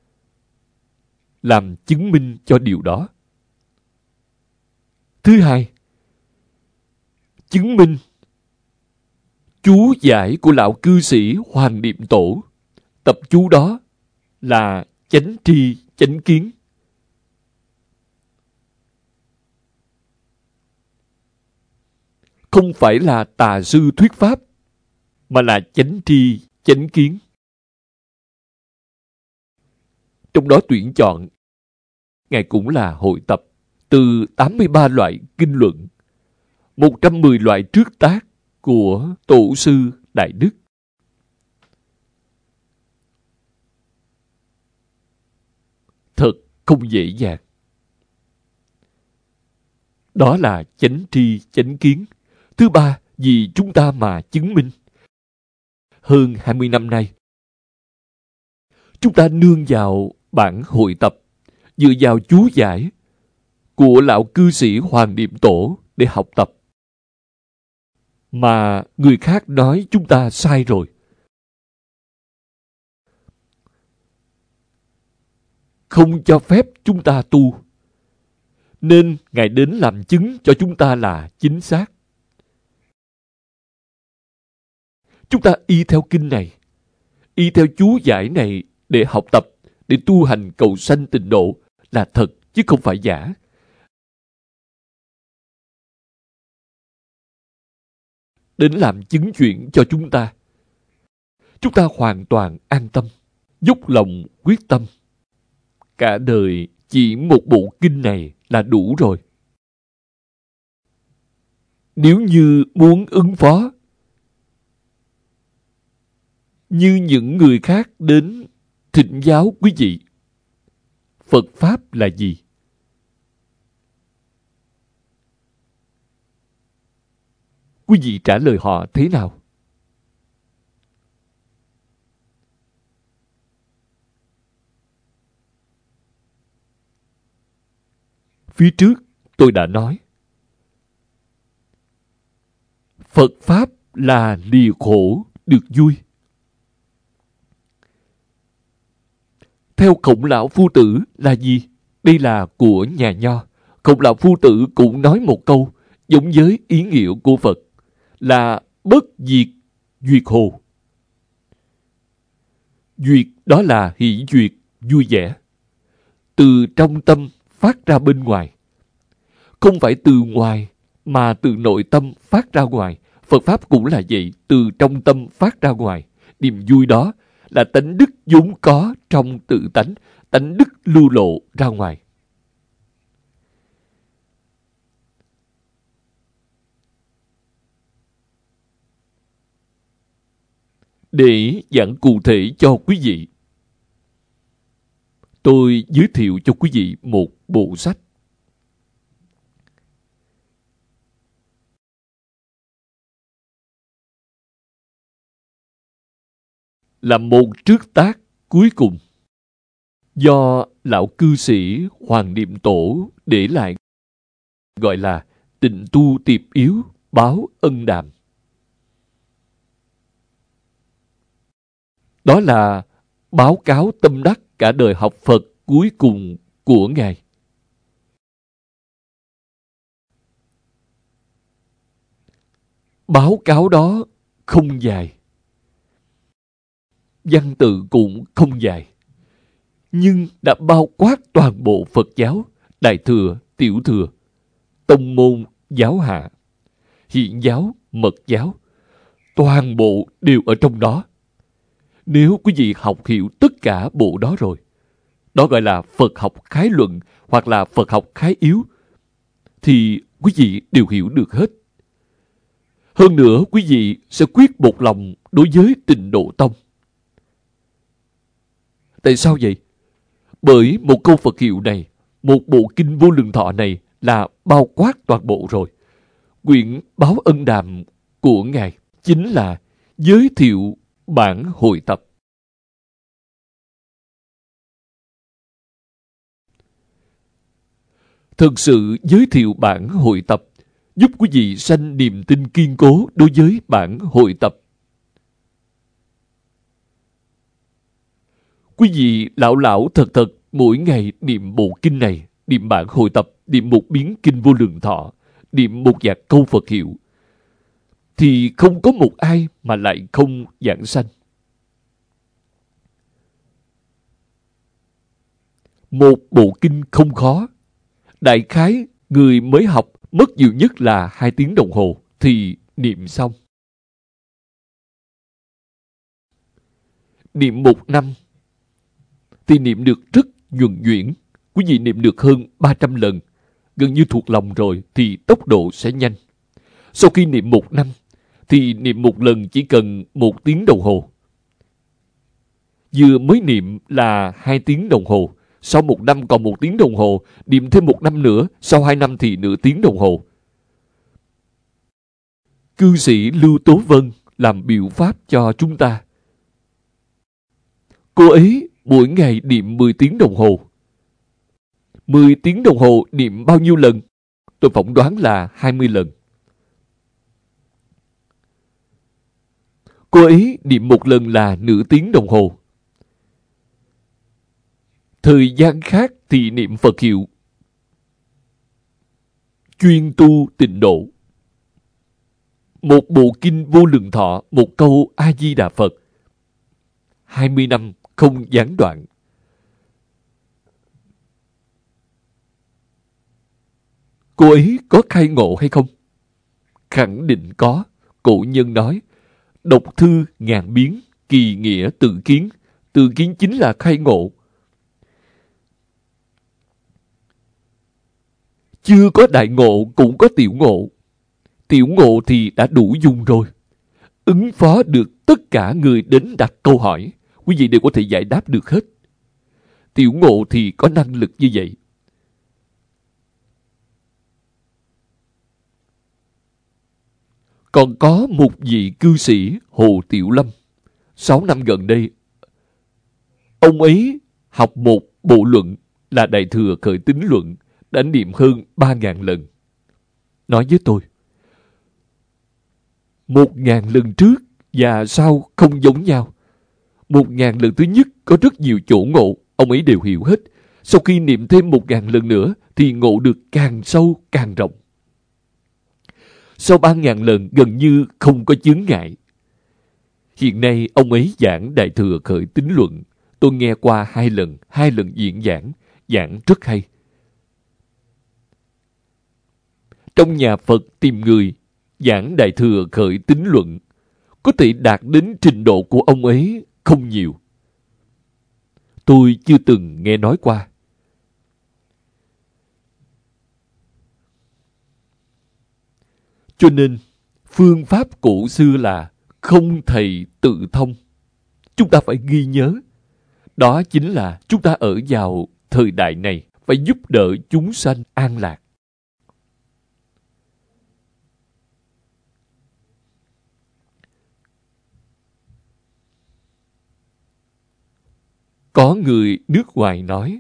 Làm chứng minh cho điều đó. Thứ hai, chứng minh chú giải của lão cư sĩ Hoàng Niệm Tổ. Tập chú đó là chánh tri, chánh kiến. không phải là tà sư thuyết pháp, mà là chánh tri, chánh kiến. Trong đó tuyển chọn, Ngài cũng là hội tập từ tám mươi ba loại kinh luận, một trăm mười loại trước tác của Tổ sư Đại Đức. Thật không dễ dàng. Đó là chánh tri, chánh kiến. Thứ ba, vì chúng ta mà chứng minh. Hơn hai mươi năm nay, chúng ta nương vào bản hội tập, dựa vào chú giải của lão cư sĩ Hoàng Niệm Tổ để học tập. Mà người khác nói chúng ta sai rồi. Không cho phép chúng ta tu. Nên Ngài đến làm chứng cho chúng ta là chính xác. Chúng ta y theo kinh này, y theo chú giải này để học tập, để tu hành cầu sanh tịnh độ là thật chứ không phải giả. Đến làm chứng chuyện cho chúng ta. Chúng ta hoàn toàn an tâm, dốc lòng quyết tâm. Cả đời chỉ một bộ kinh này là đủ rồi. Nếu như muốn ứng phó, như những người khác đến thỉnh giáo quý vị, Phật Pháp là gì? Quý vị trả lời họ thế nào? Phía trước tôi đã nói, Phật Pháp là lìa khổ được vui. Theo Khổng Lão Phu Tử là gì? Đây là của nhà Nho. Khổng Lão Phu Tử cũng nói một câu giống với ý nghĩa của Phật là bất diệt duyệt hồ. Duyệt đó là hỷ duyệt, vui vẻ. Từ trong tâm phát ra bên ngoài. Không phải từ ngoài mà từ nội tâm phát ra ngoài. Phật Pháp cũng là vậy, từ trong tâm phát ra ngoài. Niềm vui đó là tánh đức vốn có trong tự tánh, tánh đức lưu lộ ra ngoài. Để giảng cụ thể cho quý vị, tôi giới thiệu cho quý vị một bộ sách. Là một trước tác cuối cùng do lão cư sĩ Hoàng Niệm Tổ để lại, gọi là Tịnh Tu Tiệp Yếu Báo Ân Đàm. Đó là báo cáo tâm đắc cả đời học Phật cuối cùng của Ngài. Báo cáo đó không dài, văn tự cũng không dài, nhưng đã bao quát toàn bộ Phật giáo, Đại Thừa, Tiểu Thừa, tông môn, giáo hạ, Hiển giáo, Mật giáo, toàn bộ đều ở trong đó. Nếu quý vị học hiểu tất cả bộ đó rồi, đó gọi là Phật học khái luận hoặc là Phật học khái yếu, thì quý vị đều hiểu được hết. Hơn nữa, quý vị sẽ quyết một lòng đối với Tịnh Độ Tông. Tại sao vậy? Bởi một câu Phật hiệu này, một bộ kinh Vô Lượng Thọ này là bao quát toàn bộ rồi. Quyển Báo Ân Đàm của Ngài chính là giới thiệu bản hội tập. Thực sự giới thiệu bản hội tập giúp quý vị sanh niềm tin kiên cố đối với bản hội tập. Quý vị lão lão thật thật mỗi ngày niệm bộ kinh này, niệm bản hội tập, niệm một biến kinh Vô Lượng Thọ, niệm một vài câu Phật hiệu, thì không có một ai mà lại không giảng sanh. Một bộ kinh không khó. Đại khái người mới học mất nhiều nhất là hai tiếng đồng hồ thì niệm xong. Niệm một năm thì niệm được rất nhuần nhuyễn. Quý vị niệm được hơn ba trăm lần, gần như thuộc lòng rồi thì tốc độ sẽ nhanh. Sau khi niệm một năm thì niệm một lần chỉ cần một tiếng đồng hồ. Vừa mới niệm là hai tiếng đồng hồ, sau một năm còn một tiếng đồng hồ, niệm thêm một năm nữa, sau hai năm thì nửa tiếng đồng hồ. Cư sĩ Lưu Tố Vân làm biểu pháp cho chúng ta. Cô ấy mỗi ngày niệm mười tiếng đồng hồ. mười tiếng đồng hồ niệm bao nhiêu lần? Tôi phỏng đoán là hai mươi lần. Cô ấy niệm một lần là nửa tiếng đồng hồ. Thời gian khác thì niệm Phật hiệu. Chuyên tu tịnh độ. Một bộ kinh Vô Lượng Thọ, một câu A-di-đà Phật. hai mươi năm không gián đoạn. Cô ấy có khai ngộ hay không? Khẳng định có. Cổ nhân nói, đọc thư ngàn biến, kỳ nghĩa tự kiến. Tự kiến chính là khai ngộ. Chưa có đại ngộ cũng có tiểu ngộ. Tiểu ngộ thì đã đủ dùng rồi. Ứng phó được tất cả người đến đặt câu hỏi. Quý vị đều có thể giải đáp được hết. Tiểu ngộ thì có năng lực như vậy. Còn có một vị cư sĩ Hồ Tiểu Lâm. Sáu năm gần đây, ông ấy học một bộ luận là Đại Thừa Khởi Tín Luận, đã niệm hơn ba ngàn lần. Nói với tôi, một ngàn lần trước và sau không giống nhau. Một ngàn lần thứ nhất có rất nhiều chỗ ngộ, ông ấy đều hiểu hết. Sau khi niệm thêm một ngàn lần nữa thì ngộ được càng sâu càng rộng. Sau ba ngàn lần gần như không có chướng ngại. Hiện nay ông ấy giảng Đại Thừa Khởi Tín Luận. Tôi nghe qua hai lần, hai lần diễn giảng, giảng rất hay. Trong nhà Phật tìm người giảng Đại Thừa Khởi Tín Luận, có thể đạt đến trình độ của ông ấy không nhiều. Tôi chưa từng nghe nói qua. Cho nên, phương pháp cổ xưa là không thầy tự thông. Chúng ta phải ghi nhớ. Đó chính là chúng ta ở vào thời đại này phải giúp đỡ chúng sanh an lạc. Có người nước ngoài nói,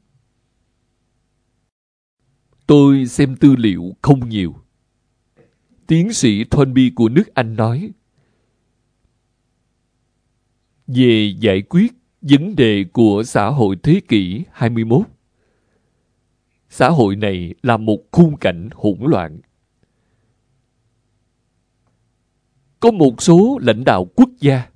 tôi xem tư liệu không nhiều. Tiến sĩ Thornby của nước Anh nói, về giải quyết vấn đề của xã hội thế kỷ hai mươi mốt. Xã hội này là một khung cảnh hỗn loạn. Có một số lãnh đạo quốc gia,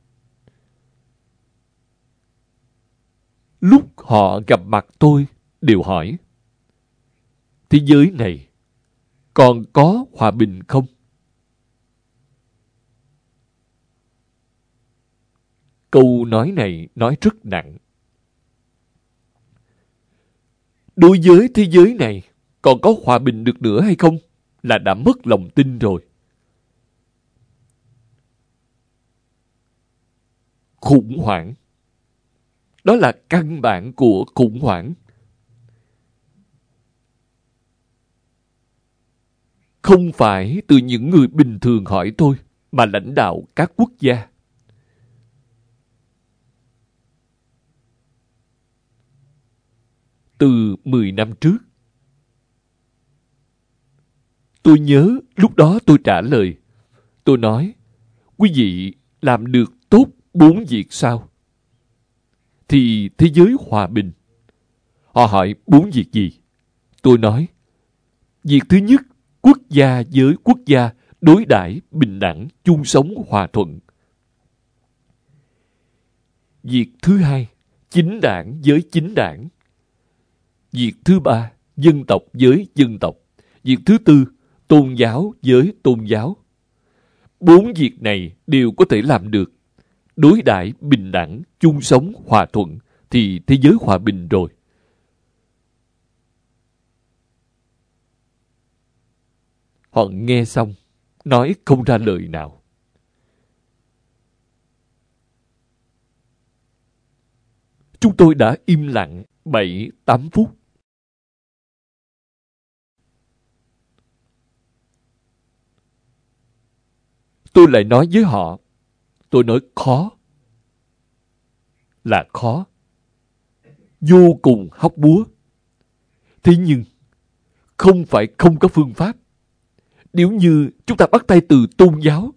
lúc họ gặp mặt tôi đều hỏi, thế giới này còn có hòa bình không? Câu nói này nói rất nặng. Đối với thế giới này còn có hòa bình được nữa hay không là đã mất lòng tin rồi. Khủng hoảng. Đó là căn bản của khủng hoảng. Không phải từ những người bình thường hỏi tôi, mà lãnh đạo các quốc gia. Từ mười năm trước, tôi nhớ lúc đó tôi trả lời. Tôi nói, quý vị làm được tốt bốn việc sao? Thì thế giới hòa bình. Họ hỏi bốn việc gì? Tôi nói, việc thứ nhất, quốc gia với quốc gia đối đãi bình đẳng, chung sống hòa thuận. Việc thứ hai, chính đảng với chính đảng. Việc thứ ba, dân tộc với dân tộc. Việc thứ tư, tôn giáo với tôn giáo. Bốn việc này đều có thể làm được. Đối đãi bình đẳng, chung sống, hòa thuận, thì thế giới hòa bình rồi. Họ nghe xong, nói không ra lời nào. Chúng tôi đã im lặng bảy, tám phút. Tôi lại nói với họ, tôi nói khó. Là khó. Vô cùng hóc búa. Thế nhưng, không phải không có phương pháp. Nếu như chúng ta bắt tay từ tôn giáo,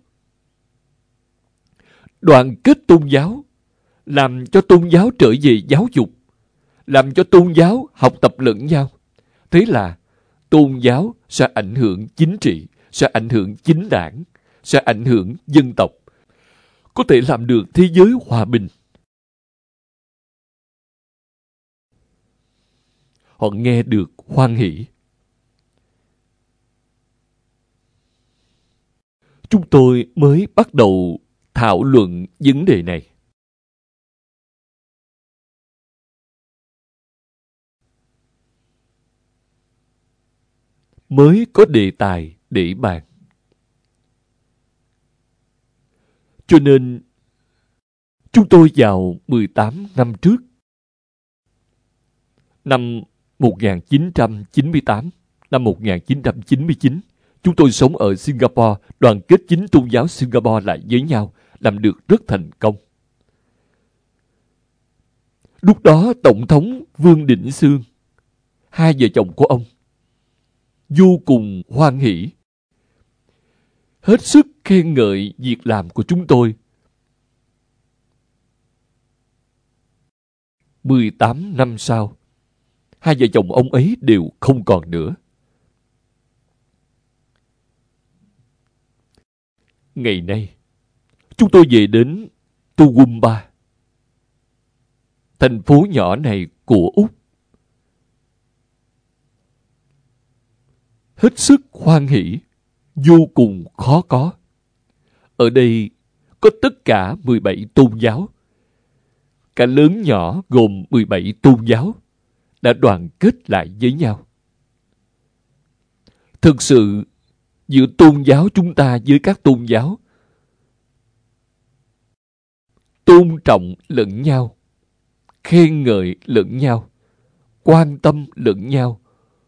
đoàn kết tôn giáo, làm cho tôn giáo trở về giáo dục, làm cho tôn giáo học tập lẫn nhau, thế là tôn giáo sẽ ảnh hưởng chính trị, sẽ ảnh hưởng chính đảng, sẽ ảnh hưởng dân tộc, có thể làm được thế giới hòa bình. Họ nghe được hoan hỷ. Chúng tôi mới bắt đầu thảo luận vấn đề này. Mới có đề tài để bàn. Cho nên, chúng tôi vào mười tám năm trước, năm một nghìn chín trăm chín mươi tám, năm một nghìn chín trăm chín mươi chín, chúng tôi sống ở Singapore, đoàn kết chính tôn giáo Singapore lại với nhau, làm được rất thành công. Lúc đó, Tổng thống Vương Định Xương, hai vợ chồng của ông, vô cùng hoan hỷ, hết sức khen ngợi việc làm của chúng tôi. mười tám năm sau, hai vợ chồng ông ấy đều không còn nữa. Ngày nay, chúng tôi về đến Toowoomba, thành phố nhỏ này của Úc. Hết sức hoan hỷ, vô cùng khó có. Ở đây có tất cả mười bảy tôn giáo. Cả lớn nhỏ gồm mười bảy tôn giáo đã đoàn kết lại với nhau. Thực sự, giữa tôn giáo chúng ta với các tôn giáo, tôn trọng lẫn nhau, khen ngợi lẫn nhau, quan tâm lẫn nhau,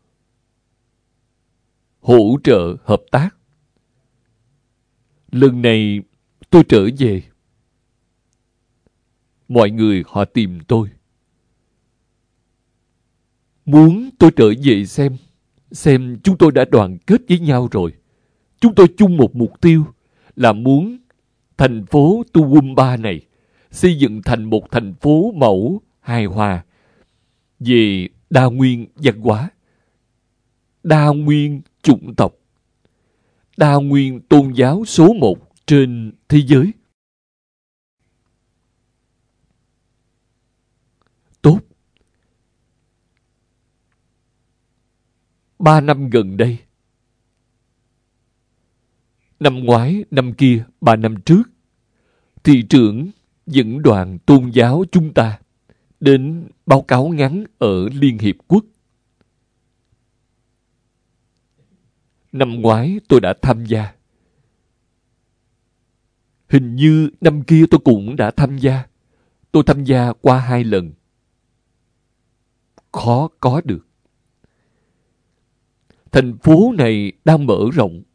hỗ trợ hợp tác. Lần này tôi trở về, mọi người họ tìm tôi, muốn tôi trở về xem, xem chúng tôi đã đoàn kết với nhau rồi. Chúng tôi chung một mục tiêu là muốn thành phố Toowoomba này xây dựng thành một thành phố mẫu hài hòa về đa nguyên văn hóa, đa nguyên chủng tộc, đa nguyên tôn giáo số một trên thế giới. Tốt. Ba năm gần đây, năm ngoái, năm kia, ba năm trước, thị trưởng dẫn đoàn tôn giáo chúng ta đến báo cáo ngắn ở Liên Hiệp Quốc. Năm ngoái tôi đã tham gia. Hình như năm kia tôi cũng đã tham gia. Tôi tham gia qua hai lần. Khó có được. Thành phố này đang mở rộng.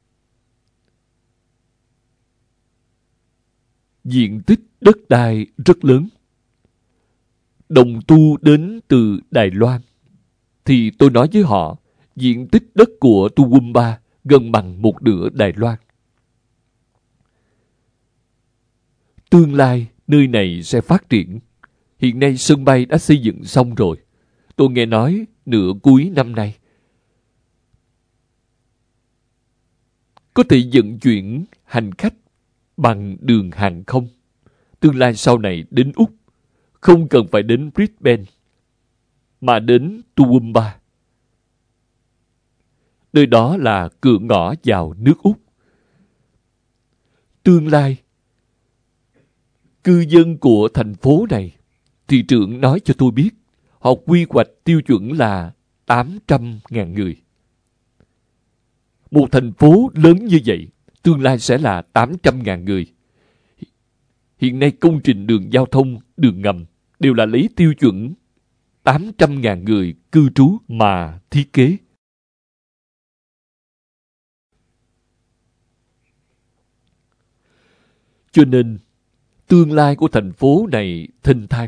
Diện tích đất đai rất lớn. Đồng tu đến từ Đài Loan, thì tôi nói với họ, diện tích đất của Toowoomba gần bằng một nửa Đài Loan. Tương lai, nơi này sẽ phát triển. Hiện nay sân bay đã xây dựng xong rồi. Tôi nghe nói nửa cuối năm nay có thể vận chuyển hành khách bằng đường hàng không. Tương lai sau này đến Úc, không cần phải đến Brisbane, mà đến Toowoomba. Nơi đó là cửa ngõ vào nước Úc. tương lai cư dân của thành phố này, thị trưởng nói cho tôi biết, họ quy hoạch tiêu chuẩn là tám trăm ngàn người. Một thành phố lớn như vậy, tương lai sẽ là tám trăm ngàn người. Hiện nay công trình đường giao thông, đường ngầm đều là lấy tiêu chuẩn tám trăm ngàn người cư trú mà thiết kế. Cho nên, tương lai của thành phố này thênh thang.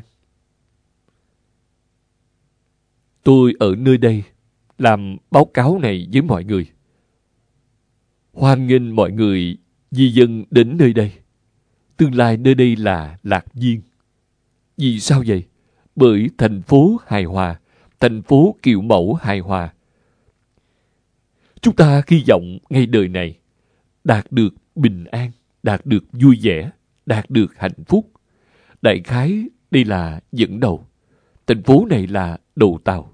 Tôi ở nơi đây làm báo cáo này với mọi người. Hoan nghênh mọi người di dân đến nơi đây. Tương lai nơi đây là lạc viên. Vì sao vậy? Bởi thành phố hài hòa, thành phố kiểu mẫu hài hòa. Chúng ta hy vọng ngay đời này đạt được bình an, đạt được vui vẻ, đạt được hạnh phúc. Đại khái đây là dẫn đầu. Thành phố này là đầu tàu.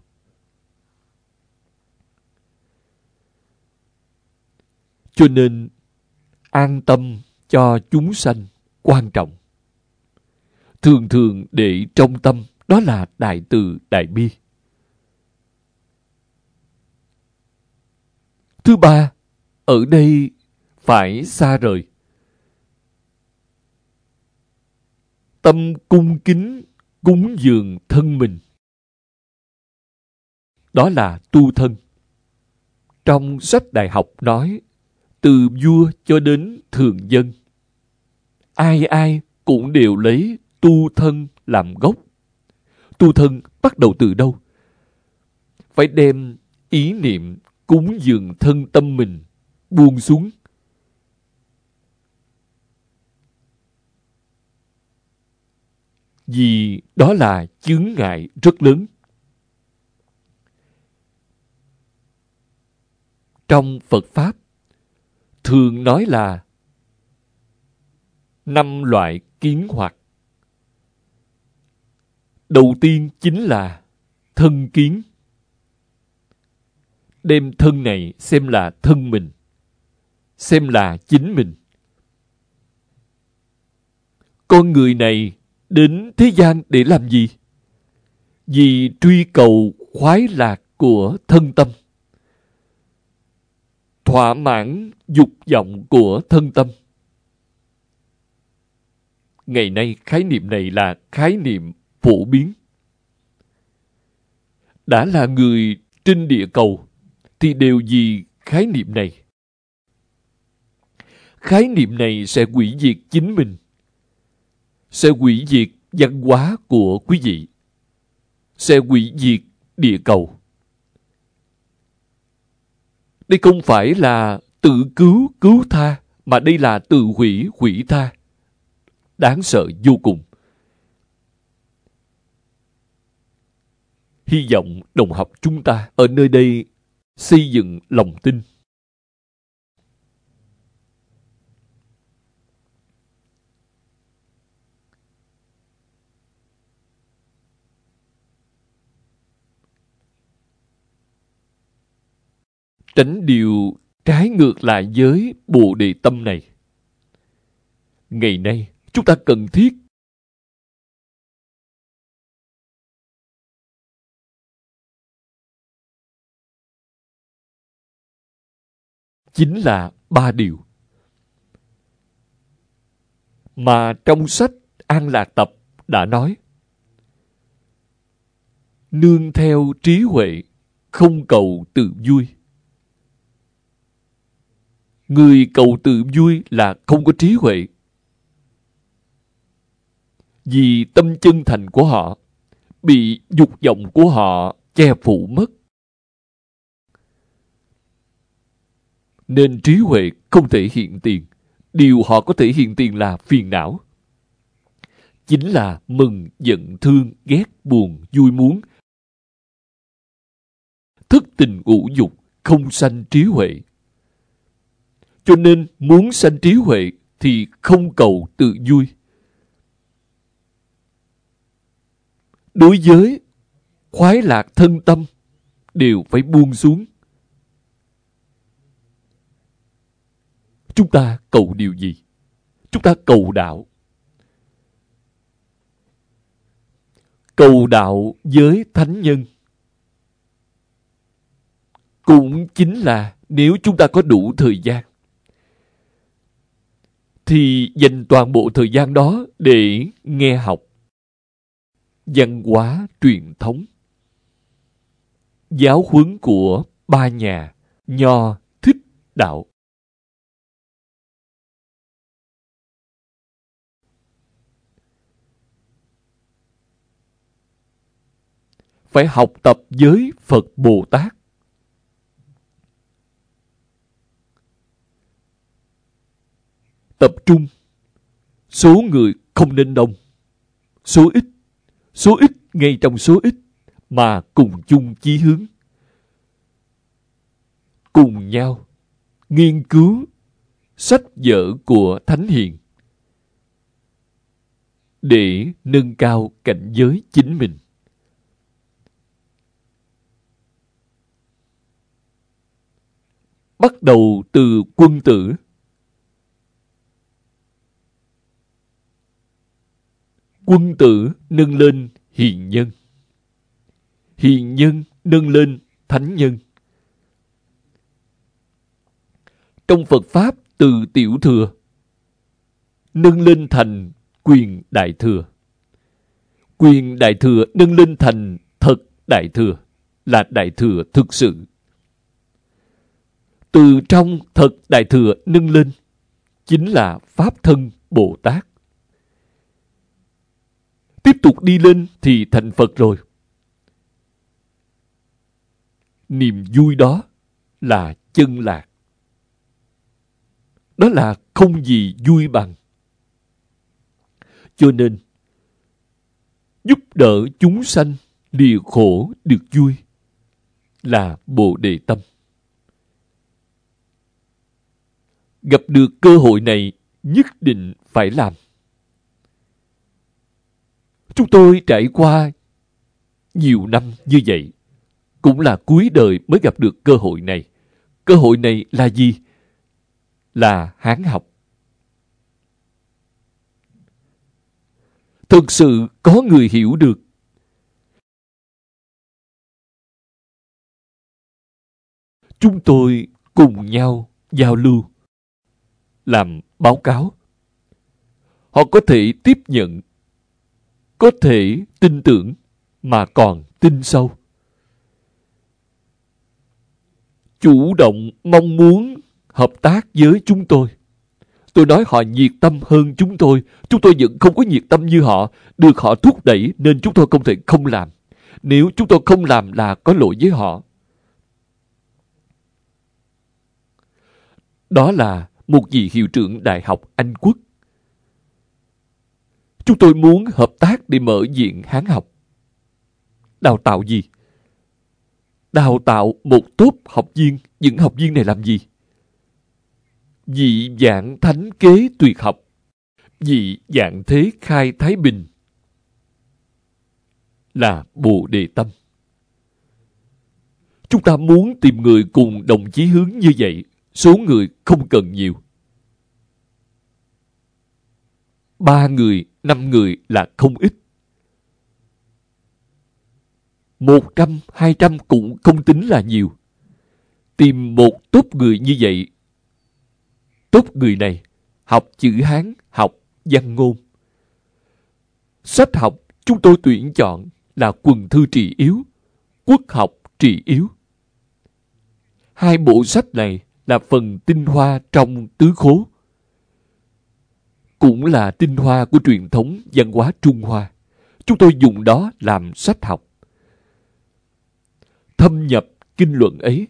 Cho nên, an tâm cho chúng sanh quan trọng. Thường thường để trong tâm, đó là đại từ đại bi. Thứ ba, ở đây phải xa rời. Tâm cung kính cúng dường thân mình. Đó là tu thân. Trong sách đại học nói, từ vua cho đến thường dân, ai ai cũng đều lấy tu thân làm gốc. Tu thân bắt đầu từ đâu? Phải đem ý niệm cúng dường thân tâm mình buông xuống. Vì đó là chướng ngại rất lớn. Trong Phật Pháp, thường nói là năm loại kiến hoặc. Đầu tiên chính là thân kiến. Đem thân này xem là thân mình, xem là chính mình. Con người này đến thế gian để làm gì? Vì truy cầu khoái lạc của thân tâm, thỏa mãn dục vọng của thân tâm. Ngày nay khái niệm này là khái niệm phổ biến. Đã là người trên địa cầu thì đều vì khái niệm này. Khái niệm này sẽ hủy diệt chính mình, sẽ hủy diệt văn hóa của quý vị, sẽ hủy diệt địa cầu. Đây không phải là tự cứu cứu tha, mà đây là tự hủy hủy tha. Đáng sợ vô cùng. Hy vọng đồng học chúng ta ở nơi đây xây dựng lòng tin. Tránh điều trái ngược lại với Bồ Đề tâm này. Ngày nay, chúng ta cần thiết chính là ba điều mà trong sách An Lạc Tập đã nói. Nương theo trí huệ, không cầu tự vui. Người cầu tự vui là không có trí huệ. Vì tâm chân thành của họ bị dục vọng của họ che phủ mất. Nên trí huệ không thể hiện tiền. Điều họ có thể hiện tiền là phiền não. Chính là mừng, giận, thương, ghét, buồn, vui muốn. Thức tình ngũ dục không sanh trí huệ. Cho nên muốn sanh trí huệ thì không cầu tự vui. Đối với khoái lạc thân tâm đều phải buông xuống. Chúng ta cầu điều gì? chúng ta cầu đạo. Cầu đạo với thánh nhân cũng chính là nếu chúng ta có đủ thời gian thì dành toàn bộ thời gian đó để nghe học văn hóa truyền thống, giáo huấn của ba nhà Nho, Thích, Đạo. Phải học tập với Phật Bồ Tát. Tập trung. Số người không nên đông. Số ít. Số ít ngay trong số ít mà cùng chung chí hướng. Cùng nhau nghiên cứu sách vở của Thánh Hiền để nâng cao cảnh giới chính mình. Bắt đầu từ quân tử. Quân tử nâng lên hiền nhân. Hiền nhân nâng lên thánh nhân. Trong Phật Pháp, từ tiểu thừa nâng lên thành quyền đại thừa. Quyền đại thừa nâng lên thành thật đại thừa, là đại thừa thực sự. Từ trong thật đại thừa nâng lên chính là Pháp thân Bồ Tát. Tiếp tục đi lên thì thành Phật rồi. Niềm vui đó là chân lạc. Đó là không gì vui bằng. Cho nên, giúp đỡ chúng sanh lìa khổ được vui là Bồ Đề tâm. Gặp được cơ hội này nhất định phải làm. Chúng tôi trải qua nhiều năm như vậy, cũng là cuối đời mới gặp được cơ hội này. Cơ hội này là gì? Là Hán học. Thực sự có người hiểu được. Chúng tôi cùng nhau giao lưu, làm báo cáo. Họ có thể tiếp nhận, có thể tin tưởng, mà còn tin sâu. Chủ động mong muốn hợp tác với chúng tôi. Tôi nói họ nhiệt tâm hơn chúng tôi. Chúng tôi vẫn không có nhiệt tâm như họ. Được họ thúc đẩy nên chúng tôi không thể không làm. Nếu chúng tôi không làm là có lỗi với họ. Đó là một vị hiệu trưởng Đại học Anh Quốc. Chúng tôi muốn hợp tác để mở viện Hán học. Đào tạo gì? Đào tạo một tốp học viên. Những học viên này làm gì? Dị dạng thánh kế tuyệt học. Dị dạng thế khai thái bình. Là Bồ Đề tâm. Chúng ta muốn tìm người cùng đồng chí hướng như vậy. Số người không cần nhiều. Ba người, năm người là không ít. Một trăm, hai trăm cũng không tính là nhiều. Tìm một tốp người như vậy. Tốp người này học chữ Hán, học văn ngôn. Sách học chúng tôi tuyển chọn là Quần thư trì yếu, Quốc học trì yếu. Hai bộ sách này là phần tinh hoa trong tứ khố. Cũng là tinh hoa của truyền thống văn hóa Trung Hoa. Chúng tôi dùng đó làm sách học. Thâm nhập kinh luận ấy.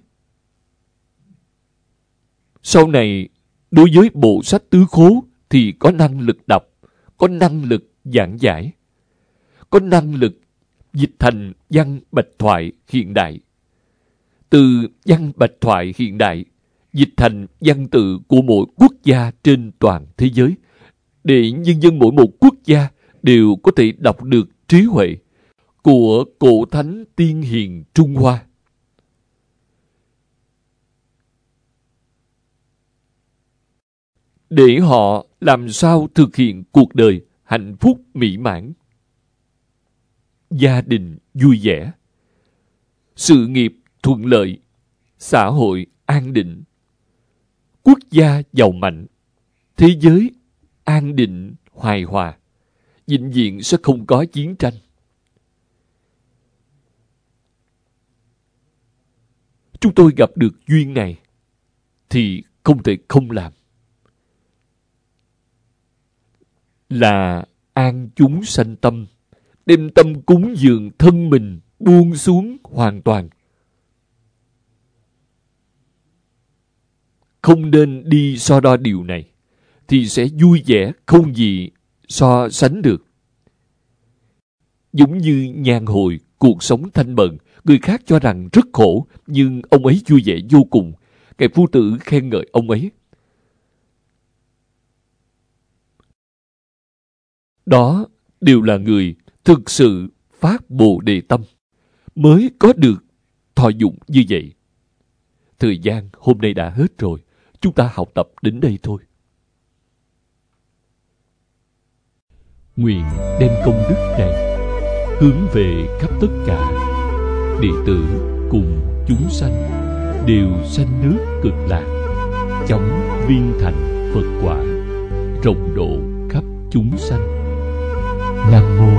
Sau này, đối với bộ sách tứ khố thì có năng lực đọc, có năng lực giảng giải, có năng lực dịch thành văn bạch thoại hiện đại. Từ văn bạch thoại hiện đại, dịch thành văn tự của mỗi quốc gia trên toàn thế giới, để nhân dân mỗi một quốc gia đều có thể đọc được trí huệ của cổ thánh tiên hiền Trung Hoa. để họ làm sao thực hiện cuộc đời hạnh phúc mỹ mãn, gia đình vui vẻ, sự nghiệp thuận lợi, xã hội an định, quốc gia giàu mạnh, thế giới an định hài hòa, vĩnh viễn sẽ không có chiến tranh. Chúng tôi gặp được duyên này thì không thể không làm. Là an chúng sanh tâm, đem tâm cúng dường thân mình buông xuống hoàn toàn. Không nên đi so đo điều này, thì sẽ vui vẻ không gì so sánh được. Giống như nhàn hồi, cuộc sống thanh bần, người khác cho rằng rất khổ, nhưng ông ấy vui vẻ vô cùng. Ngài Phu Tử khen ngợi ông ấy. Đó đều là người thực sự phát Bồ Đề tâm, mới có được thọ dụng như vậy. Thời gian hôm nay đã hết rồi, chúng ta học tập đến đây thôi. Nguyện đem công đức này hướng về khắp tất cả đệ tử cùng chúng sanh đều sanh nước Cực Lạc, chóng viên thành Phật quả, rộng độ khắp chúng sanh. Nam mô